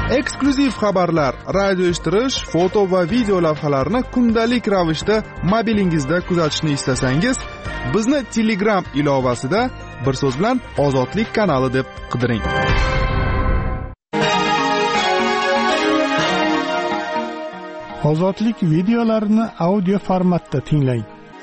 Eksklyuziv xabarlar, radio eshittirish, foto va video lavhalarni kundalik ravishda mobilingizda kuzatishni istasangiz, bizni Telegram ilovasida bir so'z bilan Ozodlik kanali deb qidiring. Ozodlik videolarini audio formatda tinglang.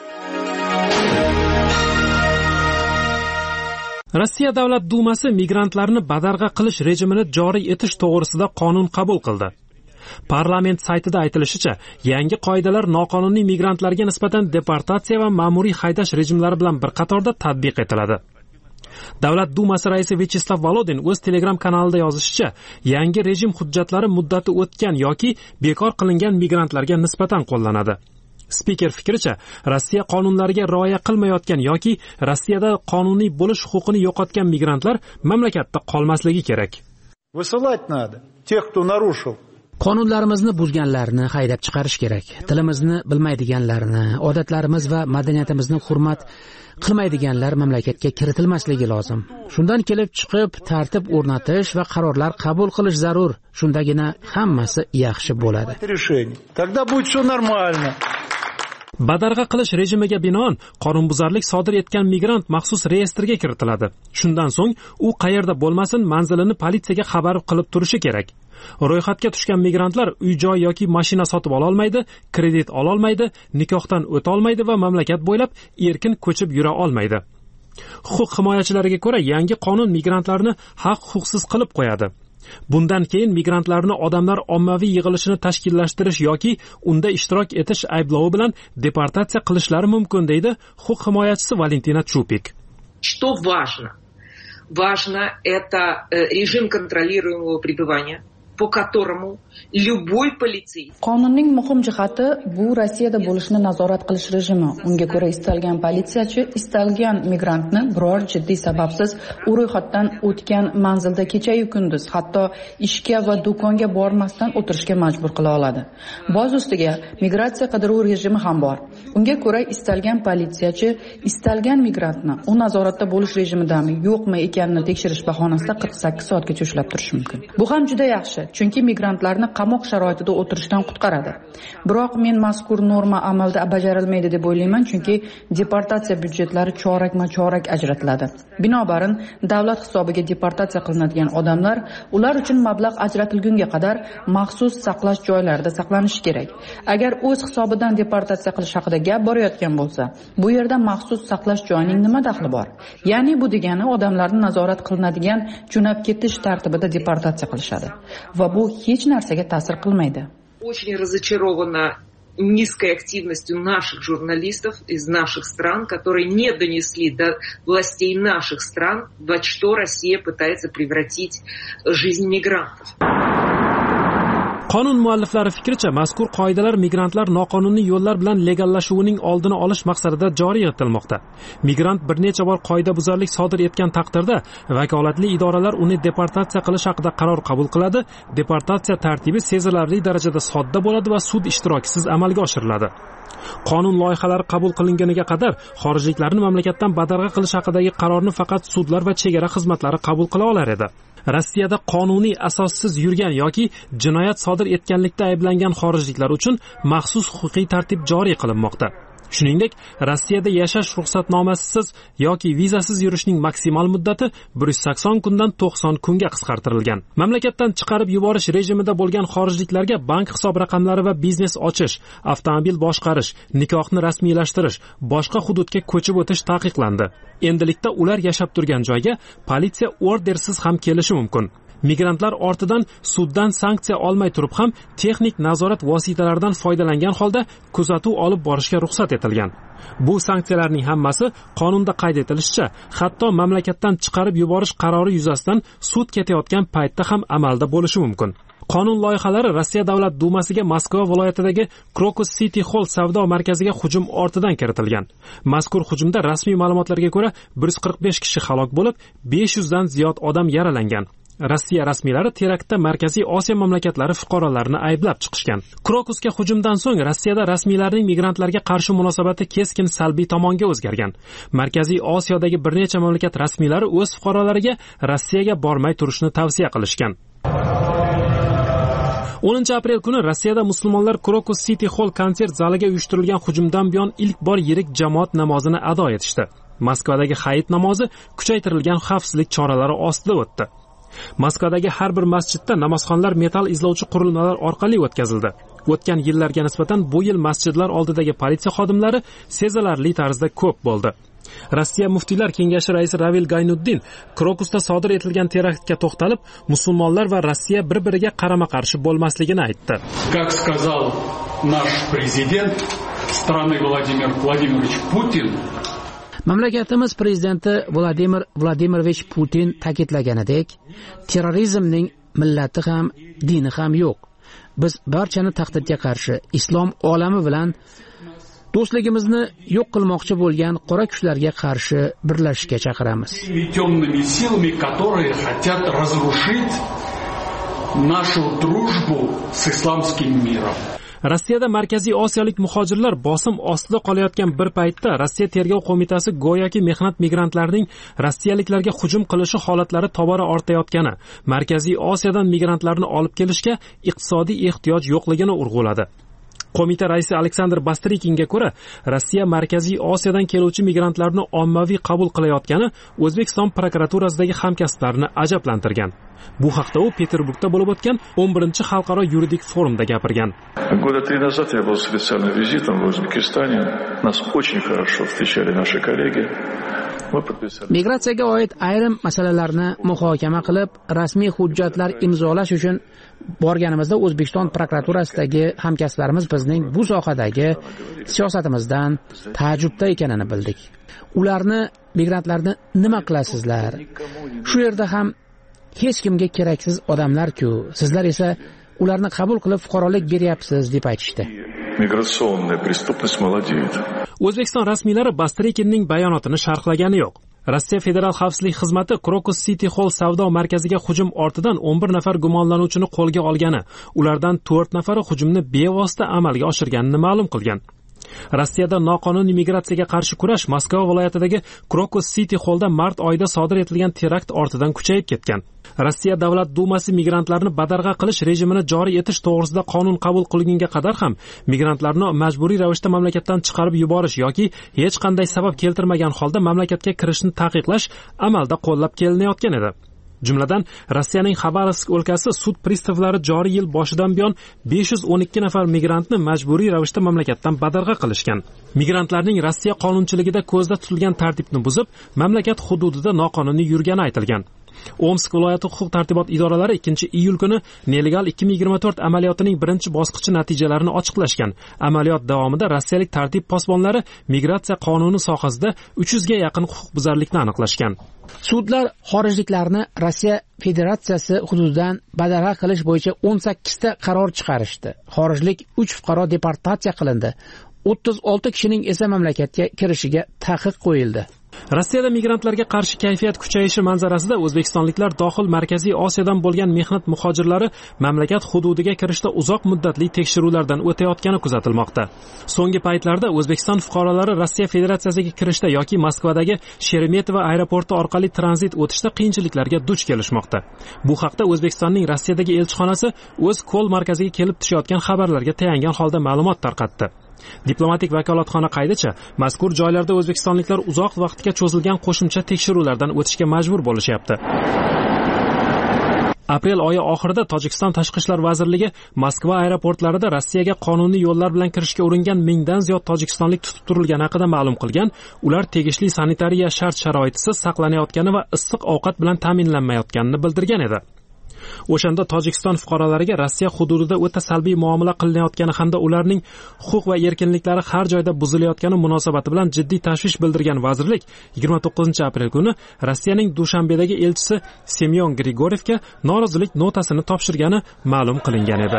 Rossiya Davlat Dumasi migrantlarni badarg'a qilish rejimini joriy etish to'g'risida qonun qabul qildi. Parlament saytida aytilishicha, yangi qoidalar noqonuniy migrantlarga nisbatan deportatsiya va ma'muriy haydash rejimlari bilan bir qatorda tatbiq etiladi. Davlat Dumasi raisi Vyacheslav Volodin o'z Telegram kanalida yozishicha, yangi rejim hujjatlari muddati o'tgan yoki bekor qilingan migrantlarga nisbatan qo'llanadi. Spiker fikricha, Rossiya qonunlariga rioya qilmayotgan yoki Rossiyada qonuniy bo'lish huquqini yo'qotgan migrantlar mamlakatda qolmasligi kerak. Высылать надо тех, кто нарушил. Qonunlarimizni buzganlarni haydab chiqarish kerak. Tilimizni bilmaydiganlarni, odatlarimiz va madaniyatimizni hurmat qilmaydiganlar mamlakatga kiritilmasligi lozim. Shundan kelib chiqib tartib o'rnatish va qarorlar qabul qilish zarur. Shundagina hammasi yaxshi bo'ladi. Тогда будет всё нормально. Badarg'a qilish rejimiga binoan qonunbuzarlik sodir etgan migrant maxsus reyestrga kiritiladi. Shundan so'ng u qayerda bo'lmasin manzilini politsiyaga xabar qilib turishi kerak. Ro'yxatga tushgan migrantlar uy-joy yoki mashina sotib ola olmaydi, kredit ola olmaydi, nikohdan o'ta olmaydi va mamlakat bo'ylab erkin ko'chib yura olmaydi. Huquq himoyachilariga ko'ra, yangi qonun migrantlarni haq-huquqsiz qilib qo'yadi. Bundan keyin migrantlarni odamlar ommaviy yig'ilishini tashkillashtirish yoki unda ishtirok etish ayblovi bilan deportatsiya qilishlari mumkin, deydi huquq himoyachisi Valentina Chupik. Что важно? Важно это режим контролируемого пребывания, по которому любой полицейский. Qonunning muhim jihati bu Rossiyada bo'lishni nazorat qilish rejimi. Unga ko'ra istalgan politsiyachi istalgan migrantni biror jiddiy sababsiz u ro'yxatdan o'tgan manzilda kecha-yu kunduz, hatto ishga va do'konga bormasdan o'tirishga majbur qila oladi. Boz ustiga migratsiya qidiruv rejimi ham bor. Unga ko'ra istalgan politsiyachi istalgan migrantni u nazoratda bo'lish rejimidami, yo'qmi ekanini tekshirish bahonasida 48 soatgacha ushlab turish mumkin. Bu ham juda yaxshi. Chunki migrantlarni qamoq sharoitida o'tirishdan qutqaradi. Biroq men mazkur norma amalda bajarilmaydi deb o'ylayman, chunki deportatsiya byudjetlari chorak-chorak ajratiladi. Binobarin, davlat hisobiga deportatsiya qilinadigan odamlar ular uchun mablag' ajratilgunga qadar maxsus saqlash joylarida saqlanishi kerak. Agar o'z hisobidan deportatsiya qilish haqida gap borayotgan bo'lsa, bu yerda maxsus saqlash joyining nima daxli bor? Ya'ni bu degani odamlarni nazorat qilinadigan jo'nab ketish tartibida deportatsiya qilishadi. Va bu hech narsaga ta'sir qilmaydi. Очень разочарована низкой активностью наших журналистов из наших стран, которые не донесли до властей наших стран, во что Россия пытается превратить жизнь мигрантов. Qonun mualliflari fikricha, mazkur qoidalar migrantlar noqonuniy yo'llar bilan legallashuvining oldini olish maqsadida joriy etilmoqda. Migrant bir necha bor qoidabuzarlik sodir etgan taqdirda vakolatli idoralar uni deportatsiya qilish haqida qaror qabul qiladi. Deportatsiya tartibi sezilarli darajada sodda bo'ladi va sud ishtirokisiz amalga oshiriladi. Qonun loyihalari qabul qilinganiga qadar xorijliklarni mamlakatdan badarg'a qilish haqidagi qarorni faqat sudlar va chegara xizmatlari qabul qila olar edi. Rossiyada qonuniy asossiz yurgan yoki jinoyat sodir etganlikda ayblangan xorijliklar uchun maxsus huquqiy tartib joriy qilinmoqda. Shuningdek, Rossiyada yashash ruxsatnomasisiz yoki vizasiz yurishning maksimal muddati 180 kundan 90 kunga qisqartirilgan. Mamlakatdan chiqarib yuborish rejimida bo'lgan xorijliklarga bank hisob raqamlari va biznes ochish, avtomobil boshqarish, nikohni rasmiylashtirish, boshqa hududga ko'chib o'tish taqiqlandi. Endilikda ular yashab turgan joyga politsiya ordersiz ham kelishi mumkin. Migrantlar ortidan suddan sanksiya olmay turib ham texnik nazorat vositalaridan foydalangan holda kuzatuv olib borishga ruxsat etilgan. Bu sanksiyalarning hammasi qonunda qayd etilishicha, hatto mamlakatdan chiqarib yuborish qarori yuzasidan sud ketayotgan paytda ham amalda bo'lishi mumkin. Qonun loyihalari Rossiya Davlat Dumasiga Moskva viloyatidagi Krokus City Hall savdo markaziga hujum ortidan kiritilgan. Mazkur hujumda rasmiy ma'lumotlarga ko'ra 145 kishi halok bo'lib, 500 dan ziyod odam yaralangan. Rossiya rasmiylari teraktda Markaziy Osiyo mamlakatlari fuqarolarini ayblab chiqishgan. Krokusga hujumdan so'ng Rossiyada rasmiylarning migrantlarga qarshi munosabati keskin salbiy tomonga o'zgargan. Markaziy Osiyodagi bir necha mamlakat rasmiylari o'z fuqarolariga Rossiyaga bormay turishni tavsiya qilishgan. 10 aprel kuni Rossiyada musulmonlar Krokus City Hall konsert zaliga uyushtirilgan hujumdan buyon ilk bor yirik jamoat namozini ado etishdi. Moskvadagi hayit namozi kuchaytirilgan xavfsizlik choralari ostida o'tdi. Moskvadagi har bir masjidda namozxonlar metal izlovchi qurilmalar orqali o'tkazildi. O'tgan yillarga nisbatan bu yil masjidlar oldidagi politsiya xodimlari sezilarli tarzda ko'p bo'ldi. Rossiya muftiylar kengashi raisi Ravil Gaynuddin Krokusda sodir etilgan teraktga to'xtalib, musulmonlar va Rossiya bir-biriga qarama-qarshi bo'lmasligini aytdi. Как сказал наш президент страны Владимир Владимирович Путин, mamlakatimiz prezidenti Vladimir Vladimirovich Putin ta'kidlaganidek, terrorizmning millati ham, dini ham yo'q. Biz barchani tahdidga qarshi islom olami bilan do'stligimizni yo'q qilmoqchi bo'lgan qora kuchlarga qarshi birlashishga chaqiramiz. Темными силами, которые хотят разрушить нашу дружбу с исламским миром. Rossiyada Markaziy Osiyolik muhojirlar bosim ostida qolayotgan bir paytda Rossiya tergov qo'mitasi go'yoki mehnat migrantlarining rossiyaliklarga hujum qilishi holatlari tobora ortayotgani, Markaziy Osiyodan migrantlarni olib kelishga iqtisodiy ehtiyoj yo'qligini urg'uladi. Qo'mita raisi Aleksandr Bastrikinga ko'ra, Rossiya Markaziy Osiyodan keluvchi migrantlarni ommaviy qabul qilayotgani O'zbekiston prokuraturasidagi hamkasblarini ajablantirgan. Bu haqda u Peterburgda bo'lib o'tgan 11-xalqaro yuridik forumda gapirgan. Года 3 назад я был с специальным визитом в Узбекистане. Нас очень хорошо встречали наши коллеги. Migratsiyaga oid ayrim masalalarni muhokama qilib, rasmiy hujjatlar imzolash uchun borganimizda O'zbekiston prokuraturasidagi hamkasblarimiz bizning bu sohadagi siyosatimizdan taajjubda ekanini bildik. Ularni migrantlarni nima qilasizlar? Shu yerda ham hech kimga keraksiz odamlar-ku. Sizlar esa ularni qabul qilib fuqarolik beryapsiz deb aytishdi. Migratsiya prestupnost молодеет. O'zbekiston rasmiylari Bastrikinning bayonotini sharhlagani yo'q. Rossiya Federal xavfsizlik xizmati Krokus City Hall savdo markaziga hujum ortidan 11 nafar gumonlanuvchini qo'lga olgani, ulardan 4 nafari hujumni bevosita amalga oshirganini ma'lum qilgan. Rossiyada noqonuniy migratsiyaga qarshi kurash Moskva viloyatidagi Krokus City Hallda mart oyida sodir etilgan terakt ortidan kuchayib ketgan. Rossiya Davlat dumasi migrantlarni badarg'a qilish rejimini joriy etish to'g'risida qonun qabul qilingunga qadar ham migrantlarni majburiy ravishda mamlakatdan chiqarib yuborish yoki hech qanday sabab keltirmagan holda mamlakatga kirishni taqiqlash amalda qo'llab kelinayotgan edi. Jumladan, Rossiyaning Xabarovsk o'lkasi sud pristavlari joriy yil boshidan buyon 512 nafar migrantni majburiy ravishda mamlakatdan badarg'a qilishgan. Migrantlarning Rossiya qonunchiligida ko'zda tutilgan tartibni buzib, mamlakat hududida noqonuniy yurgani aytilgan. Omsk viloyati huquq-tartibot idoralari 2-iyul kuni Nelegal 2024 amaliyotining birinchi bosqichi natijalarini ochiqlashgan. Amaliyot davomida rossiyalik tartib posbonlari migratsiya qonuni sohasida 300 ga yaqin huquqbuzarlikni aniqlashgan. Sudlar xorijliklarni Rossiya Federatsiyasi hududidan badarg'a qilish bo'yicha 18 ta qaror chiqarishdi. Xorijlik 3 fuqaro deportatsiya qilindi. 36 kishining esa mamlakatga kirishiga taqiq qo'yildi. Rossiyada migrantlarga qarshi kayfiyat kuchayishi manzarasida o'zbekistonliklar dohil Markaziy Osiyodan bo'lgan mehnat muhojirlari mamlakat hududiga kirishda uzoq muddatli tekshiruvlardan o'tayotgani kuzatilmoqda. So'nggi paytlarda O'zbekiston fuqarolari Rossiya Federatsiyasiga kirishda yoki Moskvadagi Sheremetyevo aeroporti orqali tranzit o'tishda qiyinchiliklarga duch kelishmoqda. Bu haqda O'zbekistonning Rossiyadagi elchixonasi o'z ko'l markaziga kelib tushayotgan xabarlarga tayangan holda ma'lumot tarqatdi. Diplomatik vakolatxona qaydicha, mazkur joylarda o'zbekistonliklar uzoq vaqtga cho'zilgan qo'shimcha tekshiruvlardan o'tishga majbur bo'lishyapti. Aprel oyi oxirida Tojikiston Tashqi ishlar vazirligi Moskva aeroportlarida Rossiyaga qonuniy yo'llar bilan kirishga uringan 1000 dan ziyod tojikistonlik tutib turilgani haqida ma'lum qilgan. Ular tegishli sanitariya shart-sharoitisiz saqlanayotgani va issiq ovqat bilan ta'minlanmayotganini bildirgan edi. O'shanda Tojikiston fuqarolariga Rossiya hududida o'ta salbiy muomala qilinayotgani hamda ularning huquq va erkinliklari har joyda buzilayotgani munosabati bilan jiddiy tashvish bildirgan vazirlik 29-aprel kuni Rossiyaning Dushanbedagi elchisi Semyon Grigoryevga norozilik notasini topshirgani ma'lum qilingan edi.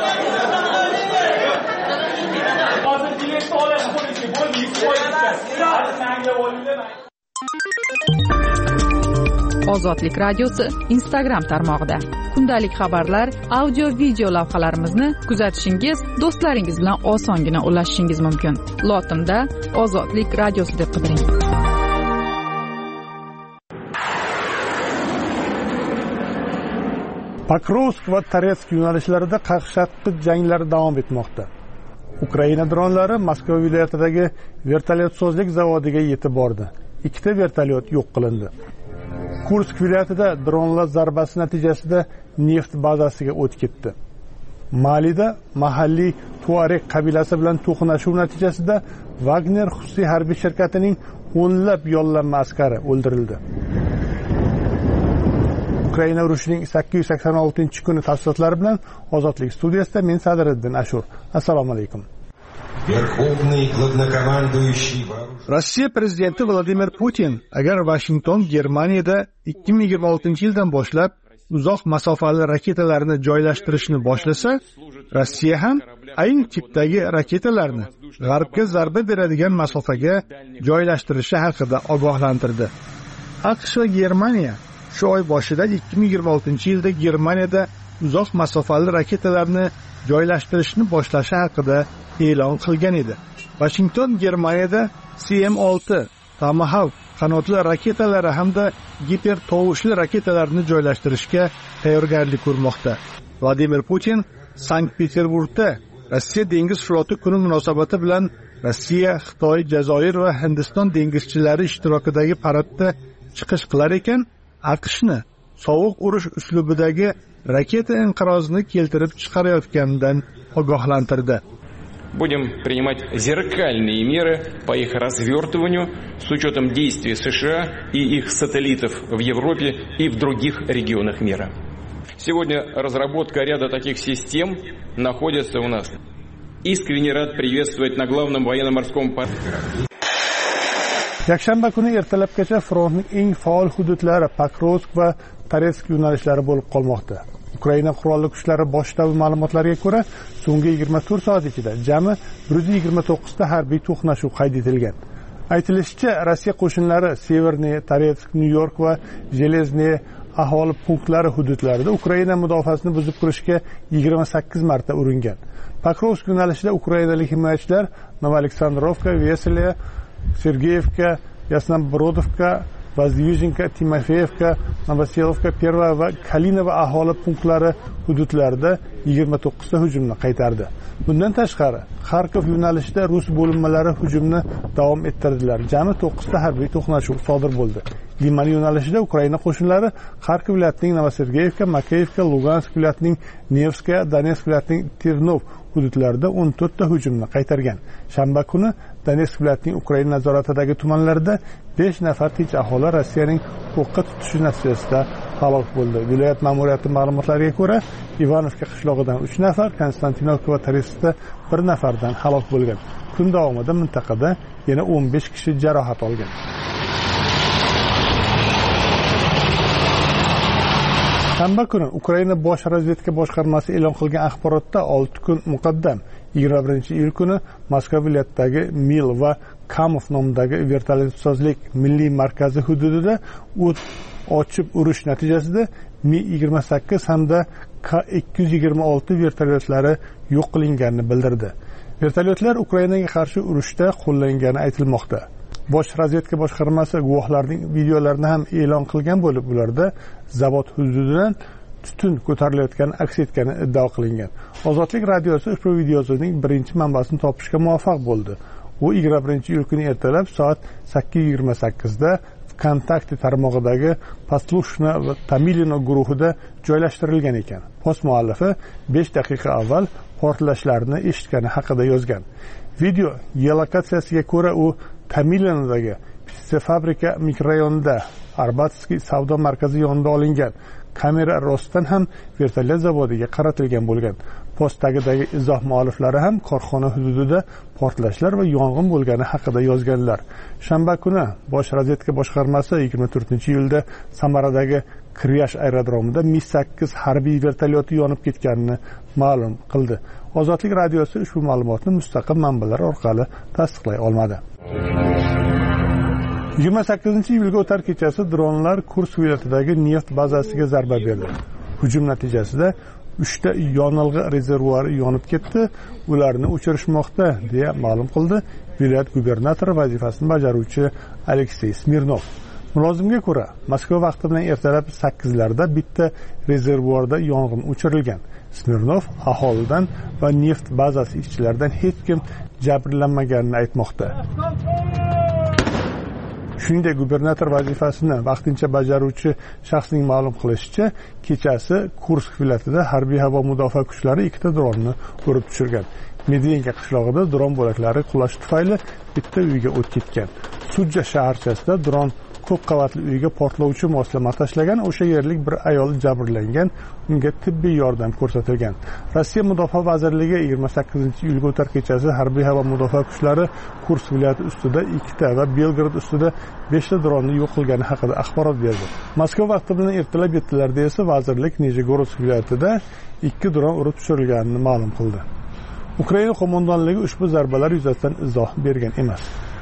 Ozodlik radiosi Instagram tarmog'ida kundalik xabarlar, audio-video lavhalarimizni kuzatishingiz, do'stlaringiz bilan osongina ulashishingiz mumkin. Lotinda Ozodlik radiosi deb qidiring. Pokrovsk va Toretsk yo'nalishlarida qaqshatqich janglar davom etmoqda. Ukraina dronlari Moskva viloyatidagi vertolyotsozlik zavodiga yetib bordi. 2 vertolyot yo'q qilindi. Kursk viloyatida dronlar zarbasi natijasida neft bazasiga o't ketdi. Malida mahalliy Tuareg qabilasi bilan to'qnashuv natijasida Wagner xususiy harbiy shirkatining o'nlab yollanma askari o'ldirildi. Ukraina urushining 886-kuni tafsilotlari bilan Ozodlik studiyasida men Sadriddin Ashur. Assalomu alaykum. Rossiya prezidenti Vladimir Putin agar Washington Germaniyada 2026-yildan boshlab uzoq masofali raketalarni joylashtirishni boshlasa, Rossiya ham ayni tipdagi raketalarni g'arbga zarba beradigan masofaga joylashtirishi haqida ogohlantirdi. AQSh va Germaniya shu oy boshida 2026-yilda Germaniyada uzoq masofali raketalarni joylashtirishni boshlashi haqida e'lon qilgan edi. Washington Germaniyada CM6 Tomahawk qanotli raketalari hamda gipertovushli raketalarni joylashtirishga tayyorgarlik ko'rmoqda. Vladimir Putin Sankt-Peterburgda Rossiya dengiz floti kuni munosabati bilan Rossiya, Xitoy, Jazoir va Hindiston dengizchilari ishtirokidagi paradda chiqish qilar ekan, AQShni sovuq urush uslubidagi raketa inqirozini keltirib chiqarayotganidan ogohlantirdi. Будем принимать зеркальные меры по их развертыванию с учетом действий США и их сателлитов в Европе и в других регионах мира. Сегодня разработка ряда таких систем находится у нас. Искренне рад приветствовать на главном военно-морском порту. Yakshanba kuni ertalabgacha frontning eng faol hududlari Pokrovsk va Toretsk yo'nalishlari bo'lib qolmoqda. Ukraina qurolli kuchlari bosh shtabi ma'lumotlariga ko'ra, so'nggi 24 soat ichida jami 129 ta harbiy to'qnashuv qayd etilgan. Aytilishicha, Rossiya qo'shinlari Severniy, Toretsk, Nyu-York va Jelezniy aholi punktlari hududlarida Ukraina mudofaasini buzib kirishga 28 marta uringan. Pokrovsk yo'nalishida ukrainalik himoyachilar Novoaleksandrovka, Veseliya, Sergeyevka, Yasnobrodovka, Vazyuzhinka, Timofeyevka, Novoselovka, Perva va Kalinova aholi punktlari hududlarida 29 ta hujumni qaytardi. Bundan tashqari, Kharkov yo'nalishida rus bo'linmalari hujumni davom ettirdilar. Jami 9 ta harbiy to'qnashuv sodir bo'ldi. Liman yo'nalishida Ukraina qo'shinlari Kharkov viloyatining Novosergeyevka, Makeyevka, Lugansk viloyatining Nevskaya, Donetsk viloyatining Ternov hududlarida 14 ta hujumni qaytargan. Shanba kuni Donetsk viloyatining Ukraina nazoratidagi tumanlarida 5 nafar tinch aholi Rossiyaning o'qqa tutishi natijasida halok bo'ldi. Viloyat ma'muriyati ma'lumotlariga ko'ra, Ivanovka qishlog'idan 3 nafar, Konstantinovka va Toretskda 1 nafardan halok bo'lgan. Kun davomida mintaqada yana 15 kishi jarohat olgan. Shanba kuni Ukraina bosh razvedka boshqarmasi e'lon qilgan axborotda 6 kun muqaddam 21-iyul kuni Moskva viloyatidagi Mil va Kamov nomidagi vertolyotsozlik milliy markazi hududida o't ochib urush natijasida Mi-28 hamda K-226 vertolyotlari yo'q qilinganini bildirdi. Vertolyotlar Ukrainaga qarshi urushda qo'llangani aytilmoqda. Bosh razvedka boshqarmasi guvohlarning videolarini ham e'lon qilgan bo'lib, ularda zavod hududidan tutun ko'tarilayotgani aks etgani iddao qilingan. Ozodlik radiosi ushbu videoning birinchi manbasini topishga muvaffaq bo'ldi. U 21-iyul kuni ertalab soat 8:28 da Vkontakte tarmog'idagi Poslushna va Tamilino guruhida joylashtirilgan ekan. Post muallifi 5 daqiqa avval portlashlarni eshitgani haqida yozgan. Video geolokatsiyasiga ko'ra u Tamilinodagi Piste-fabrika mikrorayonida Arbatskiy savdo markazi yonida olingan. Kamera rostdan ham vertolyot zavodiga qaratilgan bo'lgan. Postdagi izoh mualliflari ham korxona hududida portlashlar va yong'in bo'lgani haqida yozganlar. Shanba kuni bosh razvedka boshqarmasi 24-iyulda Samaradagi Kriyash aerodromida Mi-8 harbiy vertolyoti yonib ketganini ma'lum qildi. Ozodlik radiosi ushbu ma'lumotni mustaqil manbalar orqali tasdiqlay olmadi. 28-iyulga o'tar kechasi dronlar Kursk viloyatidagi neft bazasiga zarba berdi. Hujum natijasida 3 ta yonilg'i rezervuari yonib ketdi, ularni o'chirishmoqda, deya ma'lum qildi viloyat gubernatori vazifasini bajaruvchi Aleksey Smirnov. Mulozimga ko'ra, Moskva vaqti bilan ertalab 8larda bitta rezervuarda yong'in o'chirilgan. Smirnov aholidan va neft bazasi ishchilaridan hech kim jabrlanmaganini aytmoqda. Shuningdek, gubernator vazifasini vaqtincha bajaruvchi shaxsning ma'lum qilishicha, kechasi Kursk viloyatida harbiy havo mudofaa kuchlari ikkita dronni urib tushirgan. Medvenka qishlog'ida dron bo'laklari qulashi tufayli bitta uyga o't ketgan. Sudja shaharchasida dron ko'p qavatli uyga portlovchi moslama tashlagan. O'sha yerlik bir ayol jabrlangan, unga tibbiy yordam ko'rsatilgan. Rossiya Mudofaa vazirligi 28-iyulga o'tar kechasi harbiy havo mudofaa kuchlari Kursk viloyati ustida 2ta va Belgrad ustida 5 ta dronni yo'q qilgani haqida axborot berdi. Moskva vaqti bilan ertalab 7larda esa vazirlik Nijegorod viloyatida 2 dron urib tushirilganini ma'lum qildi. Ukraina qo'mondonligi ushbu zarbalar yuzasidan izoh bergan emas.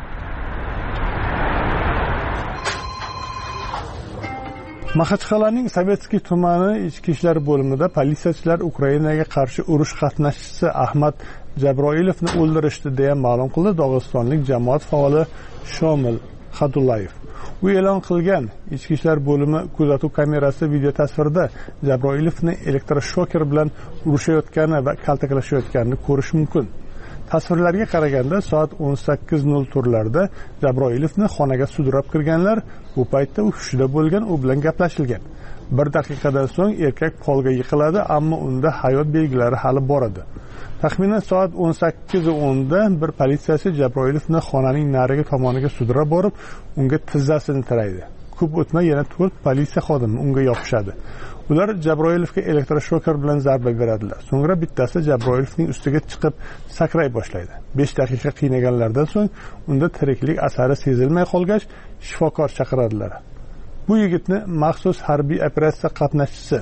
Maxachqal'aning Sovetskiy tumani ichki ishlar bo'limida politsiyachilar Ukrainaga qarshi urush qatnashchisi Ahmad Jabroilovni o'ldirishdi deya ma'lum qildi Dog'istonlik jamoat faoli Shomil Xadullayev. U e'lon qilgan ichki ishlar bo'limi kuzatuv kamerasi video tasvirida Jabroilovni elektroshoker bilan urushayotgani va kaltaklashayotganini ko'rish mumkin. Tasvirlarga qaraganda soat 18:00 turlarda Jabroilovni xonaga sudrab kirganlar, bu paytda u hushida bo'lgan, u bilan gaplashilgan. 1 daqiqadan so'ng erkak polga yiqiladi, ammo unda hayot belgilari hali bor edi. Taxminan soat 18:10da bir politsiyachi Jabroilovni xonaning narigi tomoniga sudrab borib, unga tizzasini tiraydi. Ko'p o'tmay yana 4 politsiya xodimi unga yopishadi. Ular Jabroilovga elektroshoker bilan zarba beradilar. So'ngra bittasi Jabroilovning ustiga chiqib sakray boshlaydi. 5 daqiqa qiynaganlardan so'ng unda tiriklik asari sezilmay qolgach, shifokor chaqiradilar. Bu yigitni maxsus harbiy operatsiya qatnashchisi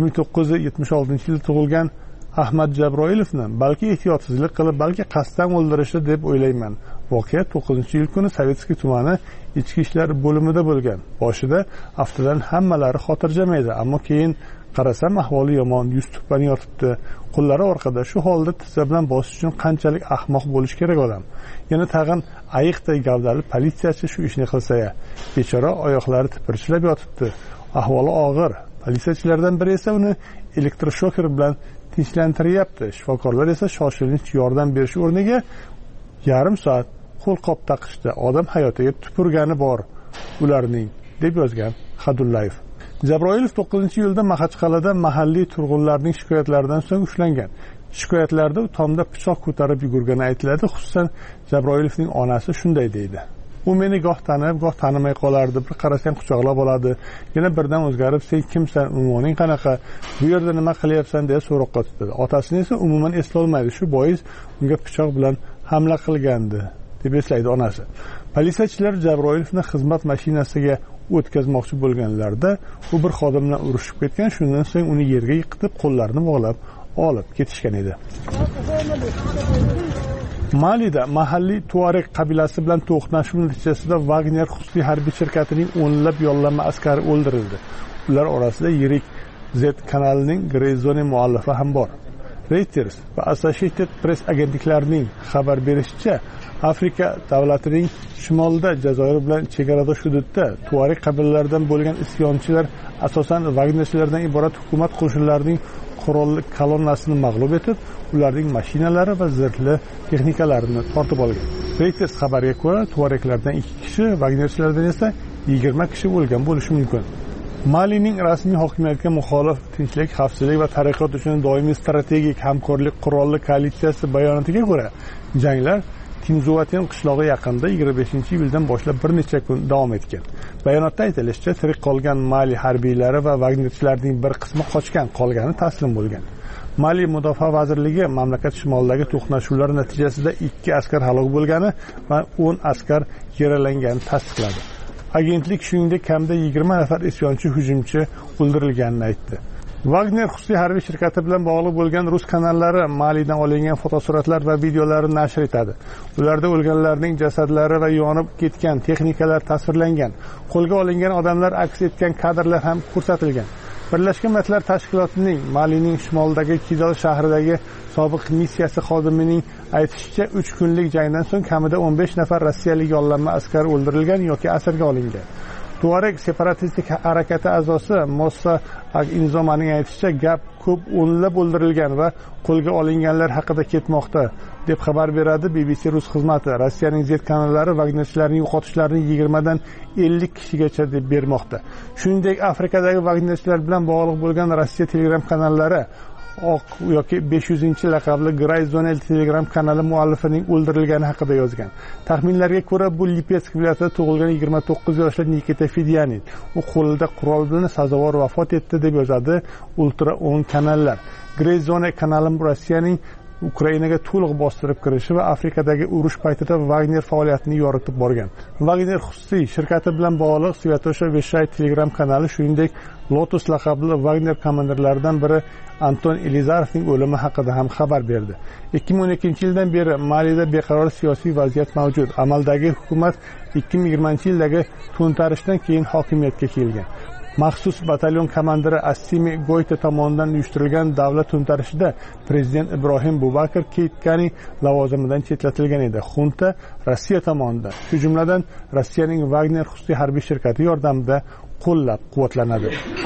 1976-yilda tug'ilgan Ahmad Jabroilovni balki ehtiyotsizlik qilib, balki qasddan o'ldirishdi deb o'ylayman. Voqea 9-iyul kuni Sovetskiy tumani ichki ishlar bo'limida bo'lgan. Boshida aftidan hammalari xotirjam edi, ammo keyin qarasam ahvoli yomon, yuz tuppani yotibdi, qo'llari orqada. Shu holda tizza bilan bosish uchun qanchalik ahmoq bo'lish kerak odam. Yana tag'in ayiqday gavdali politsiyachi shu ishni qilsa-ya. Bechora oyoqlari tipirchilab yotibdi. Ahvoli og'ir. Politsiyachilardan biri esa uni elektroshoker bilan tinchlantiryapti. Shifokorlar esa shoshilinch yordam berish o'rniga yarim soat qo'lqop taqishdi. Odam hayotiga tupurgani bor ularning, deb yozgan Xadullayev. Jabroilov 9-iyulda Maxachqal'ada mahalliy turg'unlarning shikoyatlaridan so'ng ushlangan. Shikoyatlarda u tomda pichoq ko'tarib yugurgani aytiladi. Xususan, Jabroilovning onasi shunday deydi: U meni goh tanib, goh tanimay qolardi. Bir qarasam quchoqlab oladi. Yana birdan o'zgarib, "Sen kimsan? Unvoning qanaqa? Bu yerda nima qilyapsan?" deya so'roqqa tutadi. Otasini esa umuman eslolmaydi. Shu bois unga pichoq bilan hamla qilgandi, deb eslaydi onasi. Politsiyachilar Jabroilovni xizmat mashinasiga o'tkazmoqchi bo'lganlarida u bir xodim bilan urushib ketgan. Shundan so'ng uni yerga yiqitib, qo'llarini bog'lab olib ketishgan edi. Malida mahalliy Tuareg qabilasi bilan to'qnashuv natijasida Wagner xususiy harbiy shirkatining o'nlab yollanma askari o'ldirildi. Ular orasida yirik Z kanalining Grey Zone muallifi ham bor. Reuters va Associated Press agentliklarining xabar berishicha, Afrika davlatining shimolida Jazoir bilan chegaradosh hududda Tuareg qabilalaridan bo'lgan isyonchilar asosan Wagnerchilardan iborat hukumat qo'shinlarining qurolli kolonnasini mag'lub etib, ularning mashinalari va zirhli texnikalarini tortib olgan. Reuters xabariga ko'ra, Tuareglardan 2 kishi, Wagnerchilardan esa 20 kishi o'lgan bo'lishi mumkin. Malining rasmiy hokimiyatga muxolif tinchlik, xavfsizlik va taraqqiyot uchun doimiy strategik hamkorlik qurolli koalitsiyasi bayonotiga ko'ra, janglar Tinzuaten qishlog'i yaqinida 25-iyuldan boshlab bir necha kun davom etgan. Bayonotda aytilishicha, tirik qolgan Mali harbiylari va Wagnerchilarning bir qismi qochgan, qolgani taslim bo'lgan. Mali mudofaa vazirligi mamlakat shimolidagi to'qnashuvlar natijasida 2 askar halok bo'lgani va 10 askar yaralangani tasdiqladi. Agentlik shuningdek kamida 20 nafar isyonchi hujumchi o'ldirilganini aytdi. Wagner xususiy harbiy shirkati bilan bog'liq bo'lgan rus kanallari Malidan olingan fotosuratlar va videolarni nashr etadi. Ularda o'lganlarning jasadlari va yonib ketgan texnikalar tasvirlangan. Qo'lga olingan odamlar aks etgan kadrlar ham ko'rsatilgan. Birlashgan Millatlar Tashkilotining Malining shimolidagi Kidal shahridagi sobiq missiyasi xodimining aytishicha, 3 kunlik jangdan so'ng kamida 15 nafar rossiyalik yollanma askar o'ldirilgan yoki asirga olingan. Tuareg separatistik harakati a'zosi Mossa Ag-Inzomaning aytishicha, gap ko'p o'nlab o'ldirilgan va qo'lga olinganlar haqida ketmoqda, deb xabar beradi BBC rus xizmati. Rossiyaning Z kanallari Wagnerchilarning yo'qotishlarini 20 dan 50 kishigacha deb bermoqda. Shuningdek, Afrikadagi Wagnerchilar bilan bog'liq bo'lgan Rossiya Telegram kanallari oq yoki 500-laqabli Gray Zonel Telegram kanali muallifining o'ldirilgani haqida yozgan. Taxminlarga ko'ra, bu Lipetsk viloyatida tug'ilgan 29 yoshli Nikita Fedyanin. U qo'lida qurol bilan sazovor vafot etdi deb yozadi ultra o'ng kanallar. Gray Zonel kanali Rossiyaning Ukrainaga to'liq bostirib kirishi va Afrikadagi urush paytida Wagner faoliyatini yoritib borgan. Wagner xususiy shirkati bilan bog'liq Svyatosha Veshay Telegram kanali, shuningdek Lotus laqabli Wagner komandirlaridan biri Anton Elizarovning o'limi haqida ham xabar berdi. 2012-yildan beri Malida beqaror siyosiy vaziyat mavjud. Amaldagi hukumat 2020-yildagi to'ntarishdan keyin hokimiyatga kelgan. Maxsus batalyon komandiri Assimi Goyta tomonidan uyushtirilgan davlat to'ntarishida prezident Ibrohim Bubakar Keitgani lavozimidan chetlatilgan edi. Xunta Rossiya tomonidan, shu jumladan Rossiyaning Wagner xususiy harbiy shirkati yordamida qo'llab-quvvatlanadi.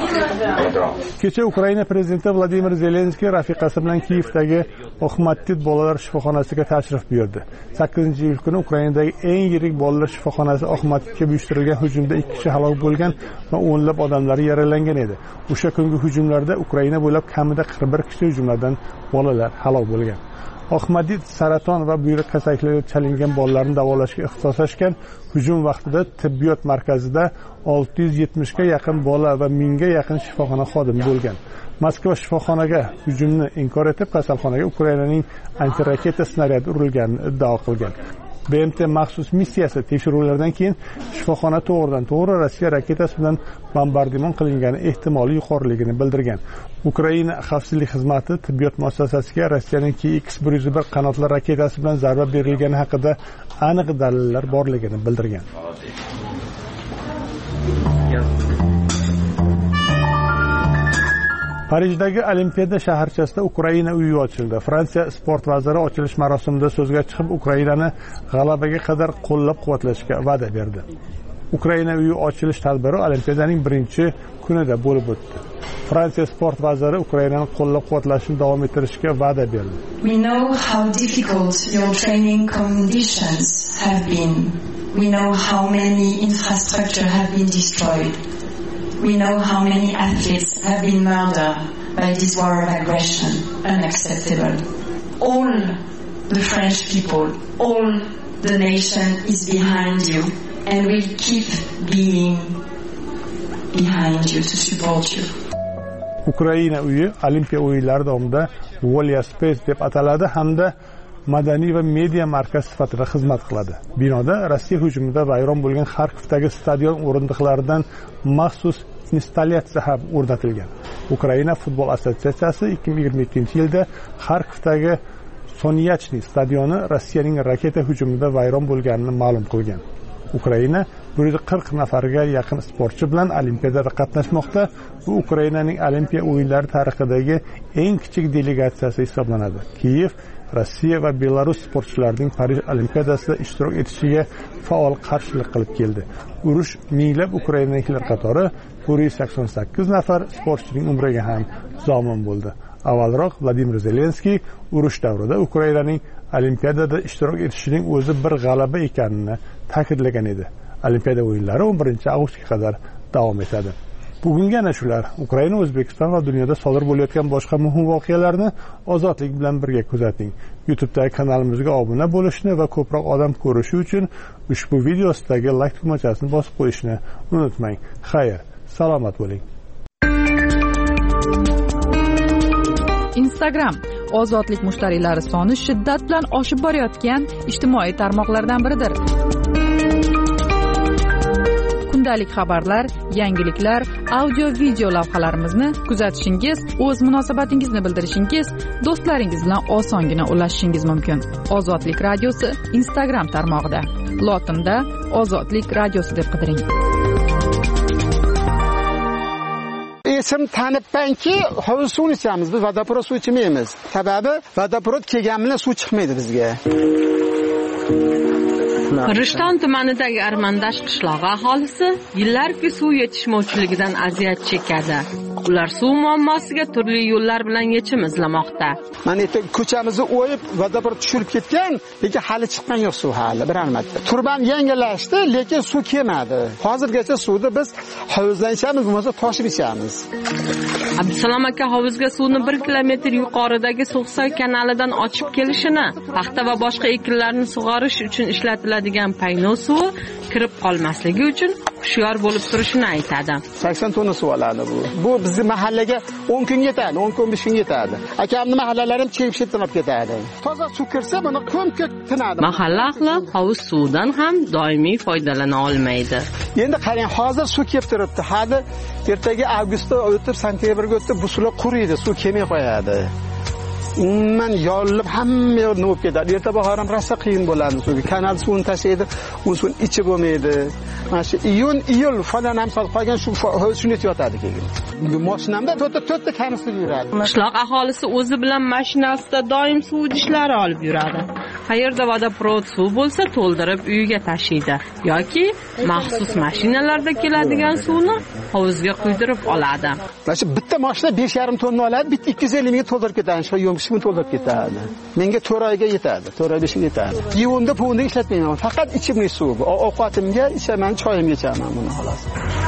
Kecha Ukraina prezidenti Vladimir Zelenskiy rafiqasi bilan Kiyevdagi Oxmatdit bolalar shifoxonasiga tashrif buyurdi. 8-iyul kuni Ukrainadagi eng yirik bolalar shifoxonasi Oxmatditga uyushtirilgan hujumda 2 kishi halok bo'lgan va o'nlab odamlar yaralangan edi. O'sha kungi hujumlarda Ukraina bo'ylab kamida 41 kishi, jumladan bolalar halok bo'lgan. Oxmatdit saraton va buyrak kasalliklariga chalingan bolalarni davolashga ixtisoslashgan. Hujum vaqtida tibbiyot markazida 670 ga yaqin bola va 1000 ga yaqin shifoxona xodimi bo'lgan. Moskva shifoxonaga hujumni inkor etib, kasalxonaga Ukrainaning antiraketa snaryadi urilganini iddao qilgan. BMT maxsus missiyasi tekshiruvlardan keyin shifoxona to'g'ridan-to'g'ri Rossiya raketasi bilan bombardimon qilingani ehtimoli yuqoriligini bildirgan. Ukraina xavfsizlik xizmati tibbiyot muassasasiga Rossiyaning KX-101 qanotli raketasi bilan zarba berilgani haqida aniq dalillar borligini bildirgan. Parijdagi Olimpiada shaharchasida Ukraina uyi ochildi. Fransiya sport vaziri ochilish marosimida so'zga chiqib, Ukrainani g'alabaga qadar qo'llab-quvvatlashga va'da berdi. Ukraina uyi ochilish tadbiri Olimpiadaning 1-kunida bo'lib o'tdi. Fransiya sport vaziri Ukrainani qo'llab-quvvatlashni davom ettirishga va'da berdi. We know how difficult your training conditions have been. We know how many infrastructure have been destroyed. We know how many athletes have been murdered by this war of aggression. Unacceptable. All the French people, all the nation is behind you and will keep being behind you to support you. Ukraina uyi Olimpiya o'yinlari davomida Volia Space deb ataladi hamda madaniy va media markaz sifatida xizmat qiladi. Binoda Rossiya hujumida vayron bo'lgan Xarkovdagi stadion o'rindiqlaridan maxsus installyatsiya ham o'rnatilgan. Ukraina futbol assotsiatsiyasi 2022-yilda Xarkovdagi Sonyachny stadioni Rossiyaning raketa hujumida vayron bo'lganini ma'lum qilgan. Ukraina 140 nafarga yaqin sportchi bilan Olimpiadada qatnashmoqda. Bu Ukrainaning Olimpiya o'yinlari tarixidagi eng kichik delegatsiyasi hisoblanadi. Kiyev Rossiya va Belarus sportchilarining Parij Olimpiadasida ishtirok etishiga faol qarshilik qilib keldi. Urush minglab ukrainaliklar qatori 188 nafar sportchining umriga ham zomin bo'ldi. Avvalroq Vladimir Zelenskiy urush davrida Ukrainaning Olimpiadada ishtirok etishining o'zi bir g'alaba ekanini ta'kidlagan edi. Olimpiada o'yinlari 11-avgustga qadar davom etadi. Bugungi ana shular. Ukraina, O'zbekiston va dunyoda sodir bo'layotgan boshqa muhim voqealarni Ozodlik bilan birga kuzating. YouTube'dagi kanalimizga obuna bo'lishni va ko'proq odam ko'rishi uchun ushbu video ostidagi like tugmachasini bosib qo'yishni unutmang. Xayr, salomat bo'ling. Instagram Ozodlik mushtariylari soni shiddat bilan oshib borayotgan ijtimoiy tarmoqlardan biridir. Kundalik xabarlar, yangiliklar, audio-video lavhalarimizni kuzatishingiz, o'z munosabatingizni bildirishingiz, do'stlaringiz bilan osongina ulashishingiz mumkin. Ozodlik radiosi Instagram tarmog'ida. Lotinda Ozodlik radiosi deb qidiring. Esim tanibmanki, hovuz suvni ichamiz. Biz vodoprovod suv ichmaymiz. Sababi vodoprovod kelgan bilan suv chiqmaydi bizga. tushunadi. Rishton tumanidagi Armandash qishlog'i aholisi yillarki suv yetishmovchiligidan aziyat chekadi. Ular suv muammosiga turli yo'llar bilan yechim izlamoqda. Mana bu ko'chamizni o'yib, vodoprovod tushirib ketgan, lekin hali chiqqan yo'q suv hali bir marta. Turban yangilashdi, lekin suv kelmadi. Hozirgacha suvni biz hovuzdan ichamiz, bo'lmasa toshib ichamiz. Abdusalom aka hovuzga suvni 1 kilometr yuqoridagi So'g'soy kanalidan ochib kelishini, paxta va boshqa ekinlarni sug'orish uchun ishlatiladigan payno suvi kirib qolmasligi uchun hushyor bo'lib turishini aytadi. 80 tonna suv oladi bu. Bu bizning mahallaga 10 kun yetadi, 10-15 kun yetadi. Akamning mahallalari ham chekib ketadi. Toza suv kirsa, buni ko'mkak tinadi. Mahalla ahli hovuz suvidan ham doimiy foydalana olmaydi. Endi qarang, hozir suv kelib turibdi. Hali ertaga avgustda o'tib, sentyabrga o'tib bu suvlar quriydi, suv kelmay qo'yadi. Umuman yorilib hamma yer nima bo'lib ketadi. Erta bahor ham rosa qiyin bo'ladi suvga. Kanal suvini tashlaydi, u suvni ichi bo'lmaydi. Mana shu iyul falan ham solib qolgan shu shunday yotadi keyin. Mashinamda to'rtta kanister yuradi. Qishloq aholisi o'zi bilan mashinasida doim suv idishlari olib yuradi. Qayerda vodoprovod suv bo'lsa, to'ldirib uyiga tashiydi yoki maxsus mashinalarda keladigan suvni hovuzga quydirib oladi. Mana shu bitta mashina 5,5 tonna oladi, bitta 250 mingga to'ldirib ketadi. Shu yo'mishni to'ldirib ketadi. Menga 4 oyga yetadi, 4 oy 5 oyga yetadi. Yuvunda puvni ishlatmayman, faqat ichimlik suv. Ovqatimga, ichaman, choyimga ichaman buni xolos.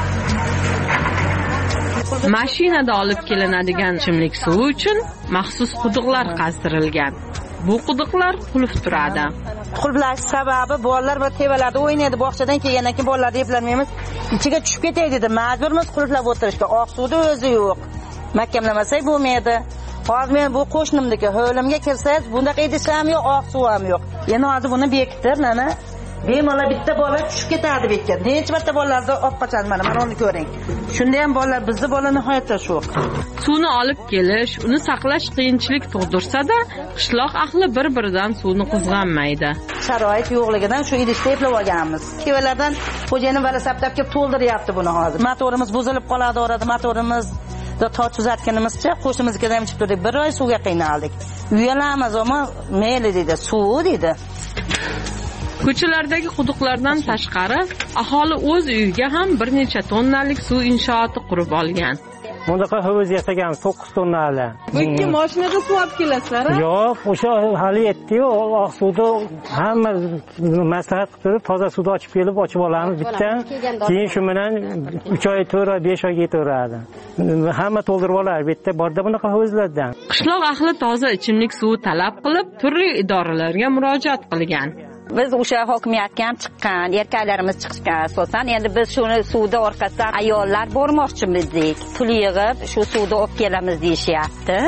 Mashinada olib kelinadigan ichimlik suvi uchun maxsus quduqlar qazdirilgan. Bu quduqlar qulf turadi. Qulflash sababi bolalar va tevalarda o'ynaydi, bog'chadan kelgandan keyin bolalarni eplanmaymiz, ichiga tushib ketaydi dedi. Majburmiz qulflab o'tirishga. Oq suvda o'zi yo'q. Mahkamlamasak bo'lmaydi. Hozir men bu qo'shnimniki hovlimga kirsangiz, bunday idish ham yo'q, oq suv ham yo'q. Endi hozir buni bekitib, mana bemalol bitta bola tushib ketadi bekka. Necha marta bolalarni olib qochadi mana uni ko'ring. Shunda ham bolalar, bizning bola nihoyatda sho'q. Suvni olib kelish, uni saqlash qiyinchilik tug'dirsa-da, qishloq ahli bir-biridan suvni qizg'anmaydi. Sharoit yo'qligidan shu idishda eplab olganmiz. Kevalardan xo'jayinim vala saptab kelib to'ldiryapti buni hozir. Motorimiz buzilib qoladi, orada motorimiz toch tuzatganimizcha qo'shnimizga ham ichib turdik. 1 oy suvga qiynaldik. Uyalamiz, ammo mayli dedi, suv dedi. Ko'chalardagi quduqlardan tashqari aholi o'z uyiga ham bir necha tonnalik suv inshooti qurib olgan. Bundaqa hovuz yasagan 9 tonnali. Bu ikki mashinada suv olib kelasizlar? Yo'q, o'sha hali yetdi-yu, oq suvni hamma maslahat qilib turib, toza suvni ochib olamiz bitta. Keyin shu bilan 3 oy, 4 oy, 5 oyga yetaveradi. Hamma to'ldirib olar, bitta borda bunaqa hovuzlardan. Qishloq ahli toza ichimlik suvi talab qilib, turli idoralarga murojaat qilgan. Biz o'sha hokimiyatga ham chiqqan, erkaklarimiz chiqishgan asosan. Endi biz shuni suvda orqasidan ayollar bormoqchimizdik. Pul yig'ib, shu suvda olib kelamiz deyishyapti.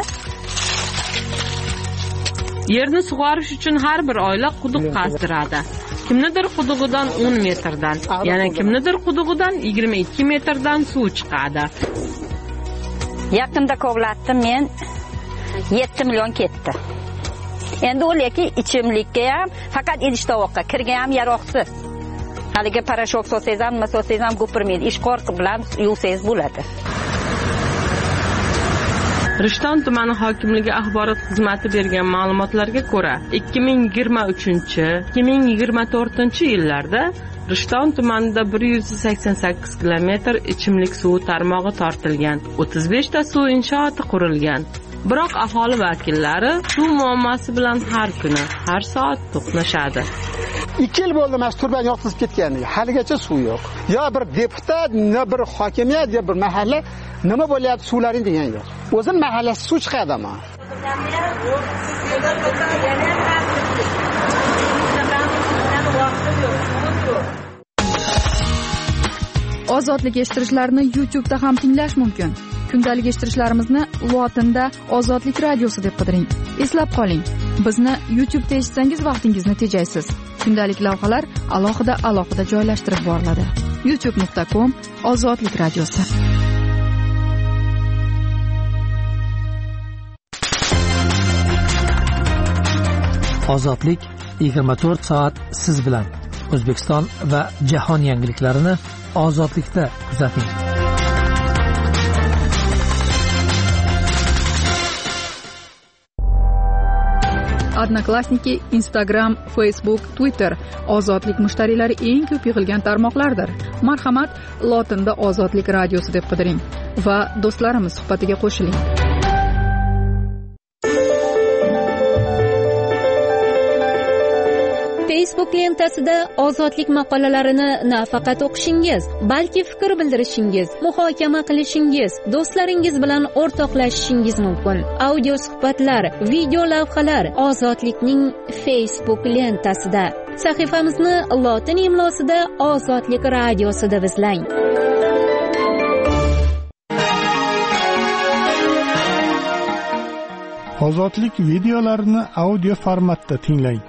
Yerni sug'orish uchun har bir oila quduq qazdiradi. Kimnidir qudug'idan 10 metrdan, yana kimnidir qudug'idan 22 metrdan suv chiqadi. Yaqinda kovlatdim men, 7 million ketdi. Endi o'laki ichimlikka ham, faqat idish tovoqqa kirga ham yaroqsiz. Haliga parashok solsangiz ham, nima solsangiz ham ko'pirmaydi. Ish qorqi bilan yuvsangiz bo'ladi. Rishton tumani hokimligi axborot xizmati bergan ma'lumotlarga ko'ra, 2023-2024-yillarda Rishton tumanida 188 kilometr ichimlik suvi tarmog'i tortilgan, 35 ta suv inshooti qurilgan. Biroq aholi vakillari suv muammosi bilan har kuni, har soat to'qnashadi. 2 yil bo'ldi mana turban yoqtizib ketganiga, haligacha suv yo'q. Yo bir deputat, yo bir hokimiyat, yo bir mahalla nima bo'lyapti suvlaring degan yo'q. O'zim mahallasi suv chiqadi ama. Ozodlik eshittirishlarini YouTube'da ham tinglash mumkin. Kundalik eshittirishlarimizni lotinda Ozodlik radiosi deb qidiring. Eslab qoling, bizni YouTube'da eshitsangiz vaqtingizni tejaysiz. Kundalik lavhalar alohida joylashtirib boriladi. youtube.com/Ozodlik radiosi. Ozodlik 24 soat siz bilan. O'zbekiston va jahon yangiliklarini Ozodlikda kuzating. Odnoklassniki, Instagram, Facebook, Twitter ozodlik mushtariylari eng ko'p yig'ilgan tarmoqlardir. Marhamat, lotinda ozodlik radiosi deb qidiring va do'stlarimiz suhbatiga qo'shiling. Facebook lentasida ozodlik maqolalarini nafaqat o'qishingiz, balki fikr bildirishingiz, muhokama qilishingiz, do'stlaringiz bilan o'rtoqlashishingiz mumkin. Audio suhbatlar, video lavhalar ozodlikning Facebook lentasida. Sahifamizni lotin imlosida ozodlik radiosi deb izlang. Ozodlik videolarini audio formatda tinglang.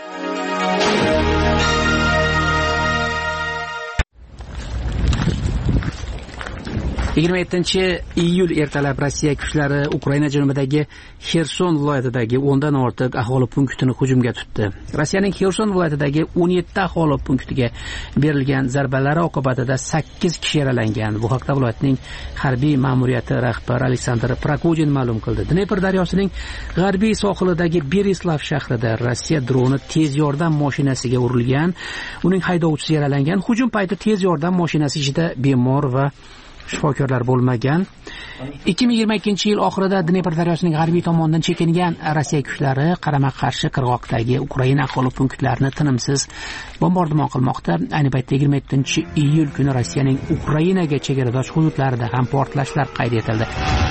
iyul ertalab Rossiya kuchlari Ukraina janubidagi Xerson viloyatidagi 10 dan ortiq aholi punktini hujumga tutdi. Rossiyaning Xerson viloyatidagi 17 aholi punktiga berilgan zarbalar oqibatida 8 kishi yaralangan. Bu haqda viloyatning harbiy ma'muriyati rahbari Aleksandr Prokudin ma'lum qildi. Dnepr daryosining g'arbiy sohilidagi Berislav shahrida Rossiya droni tez yordam mashinasiga urilgan. Uning haydovchisi yaralangan. Hujum payti tez yordam mashinasi ichida bemor va shifokorlar bo'lmagan. 2022-yil oxirida Dnepr daryosining g'arbiy tomonidan chekingan Rossiya kuchlari qarama-qarshi qirg'oqdagi Ukraina aholi punktlarini tinimsiz bombardimon qilmoqda. Ayni paytda 27-iyul kuni Rossiyaning Ukrainaga chegaradosh hududlarida ham portlashlar qayd etildi.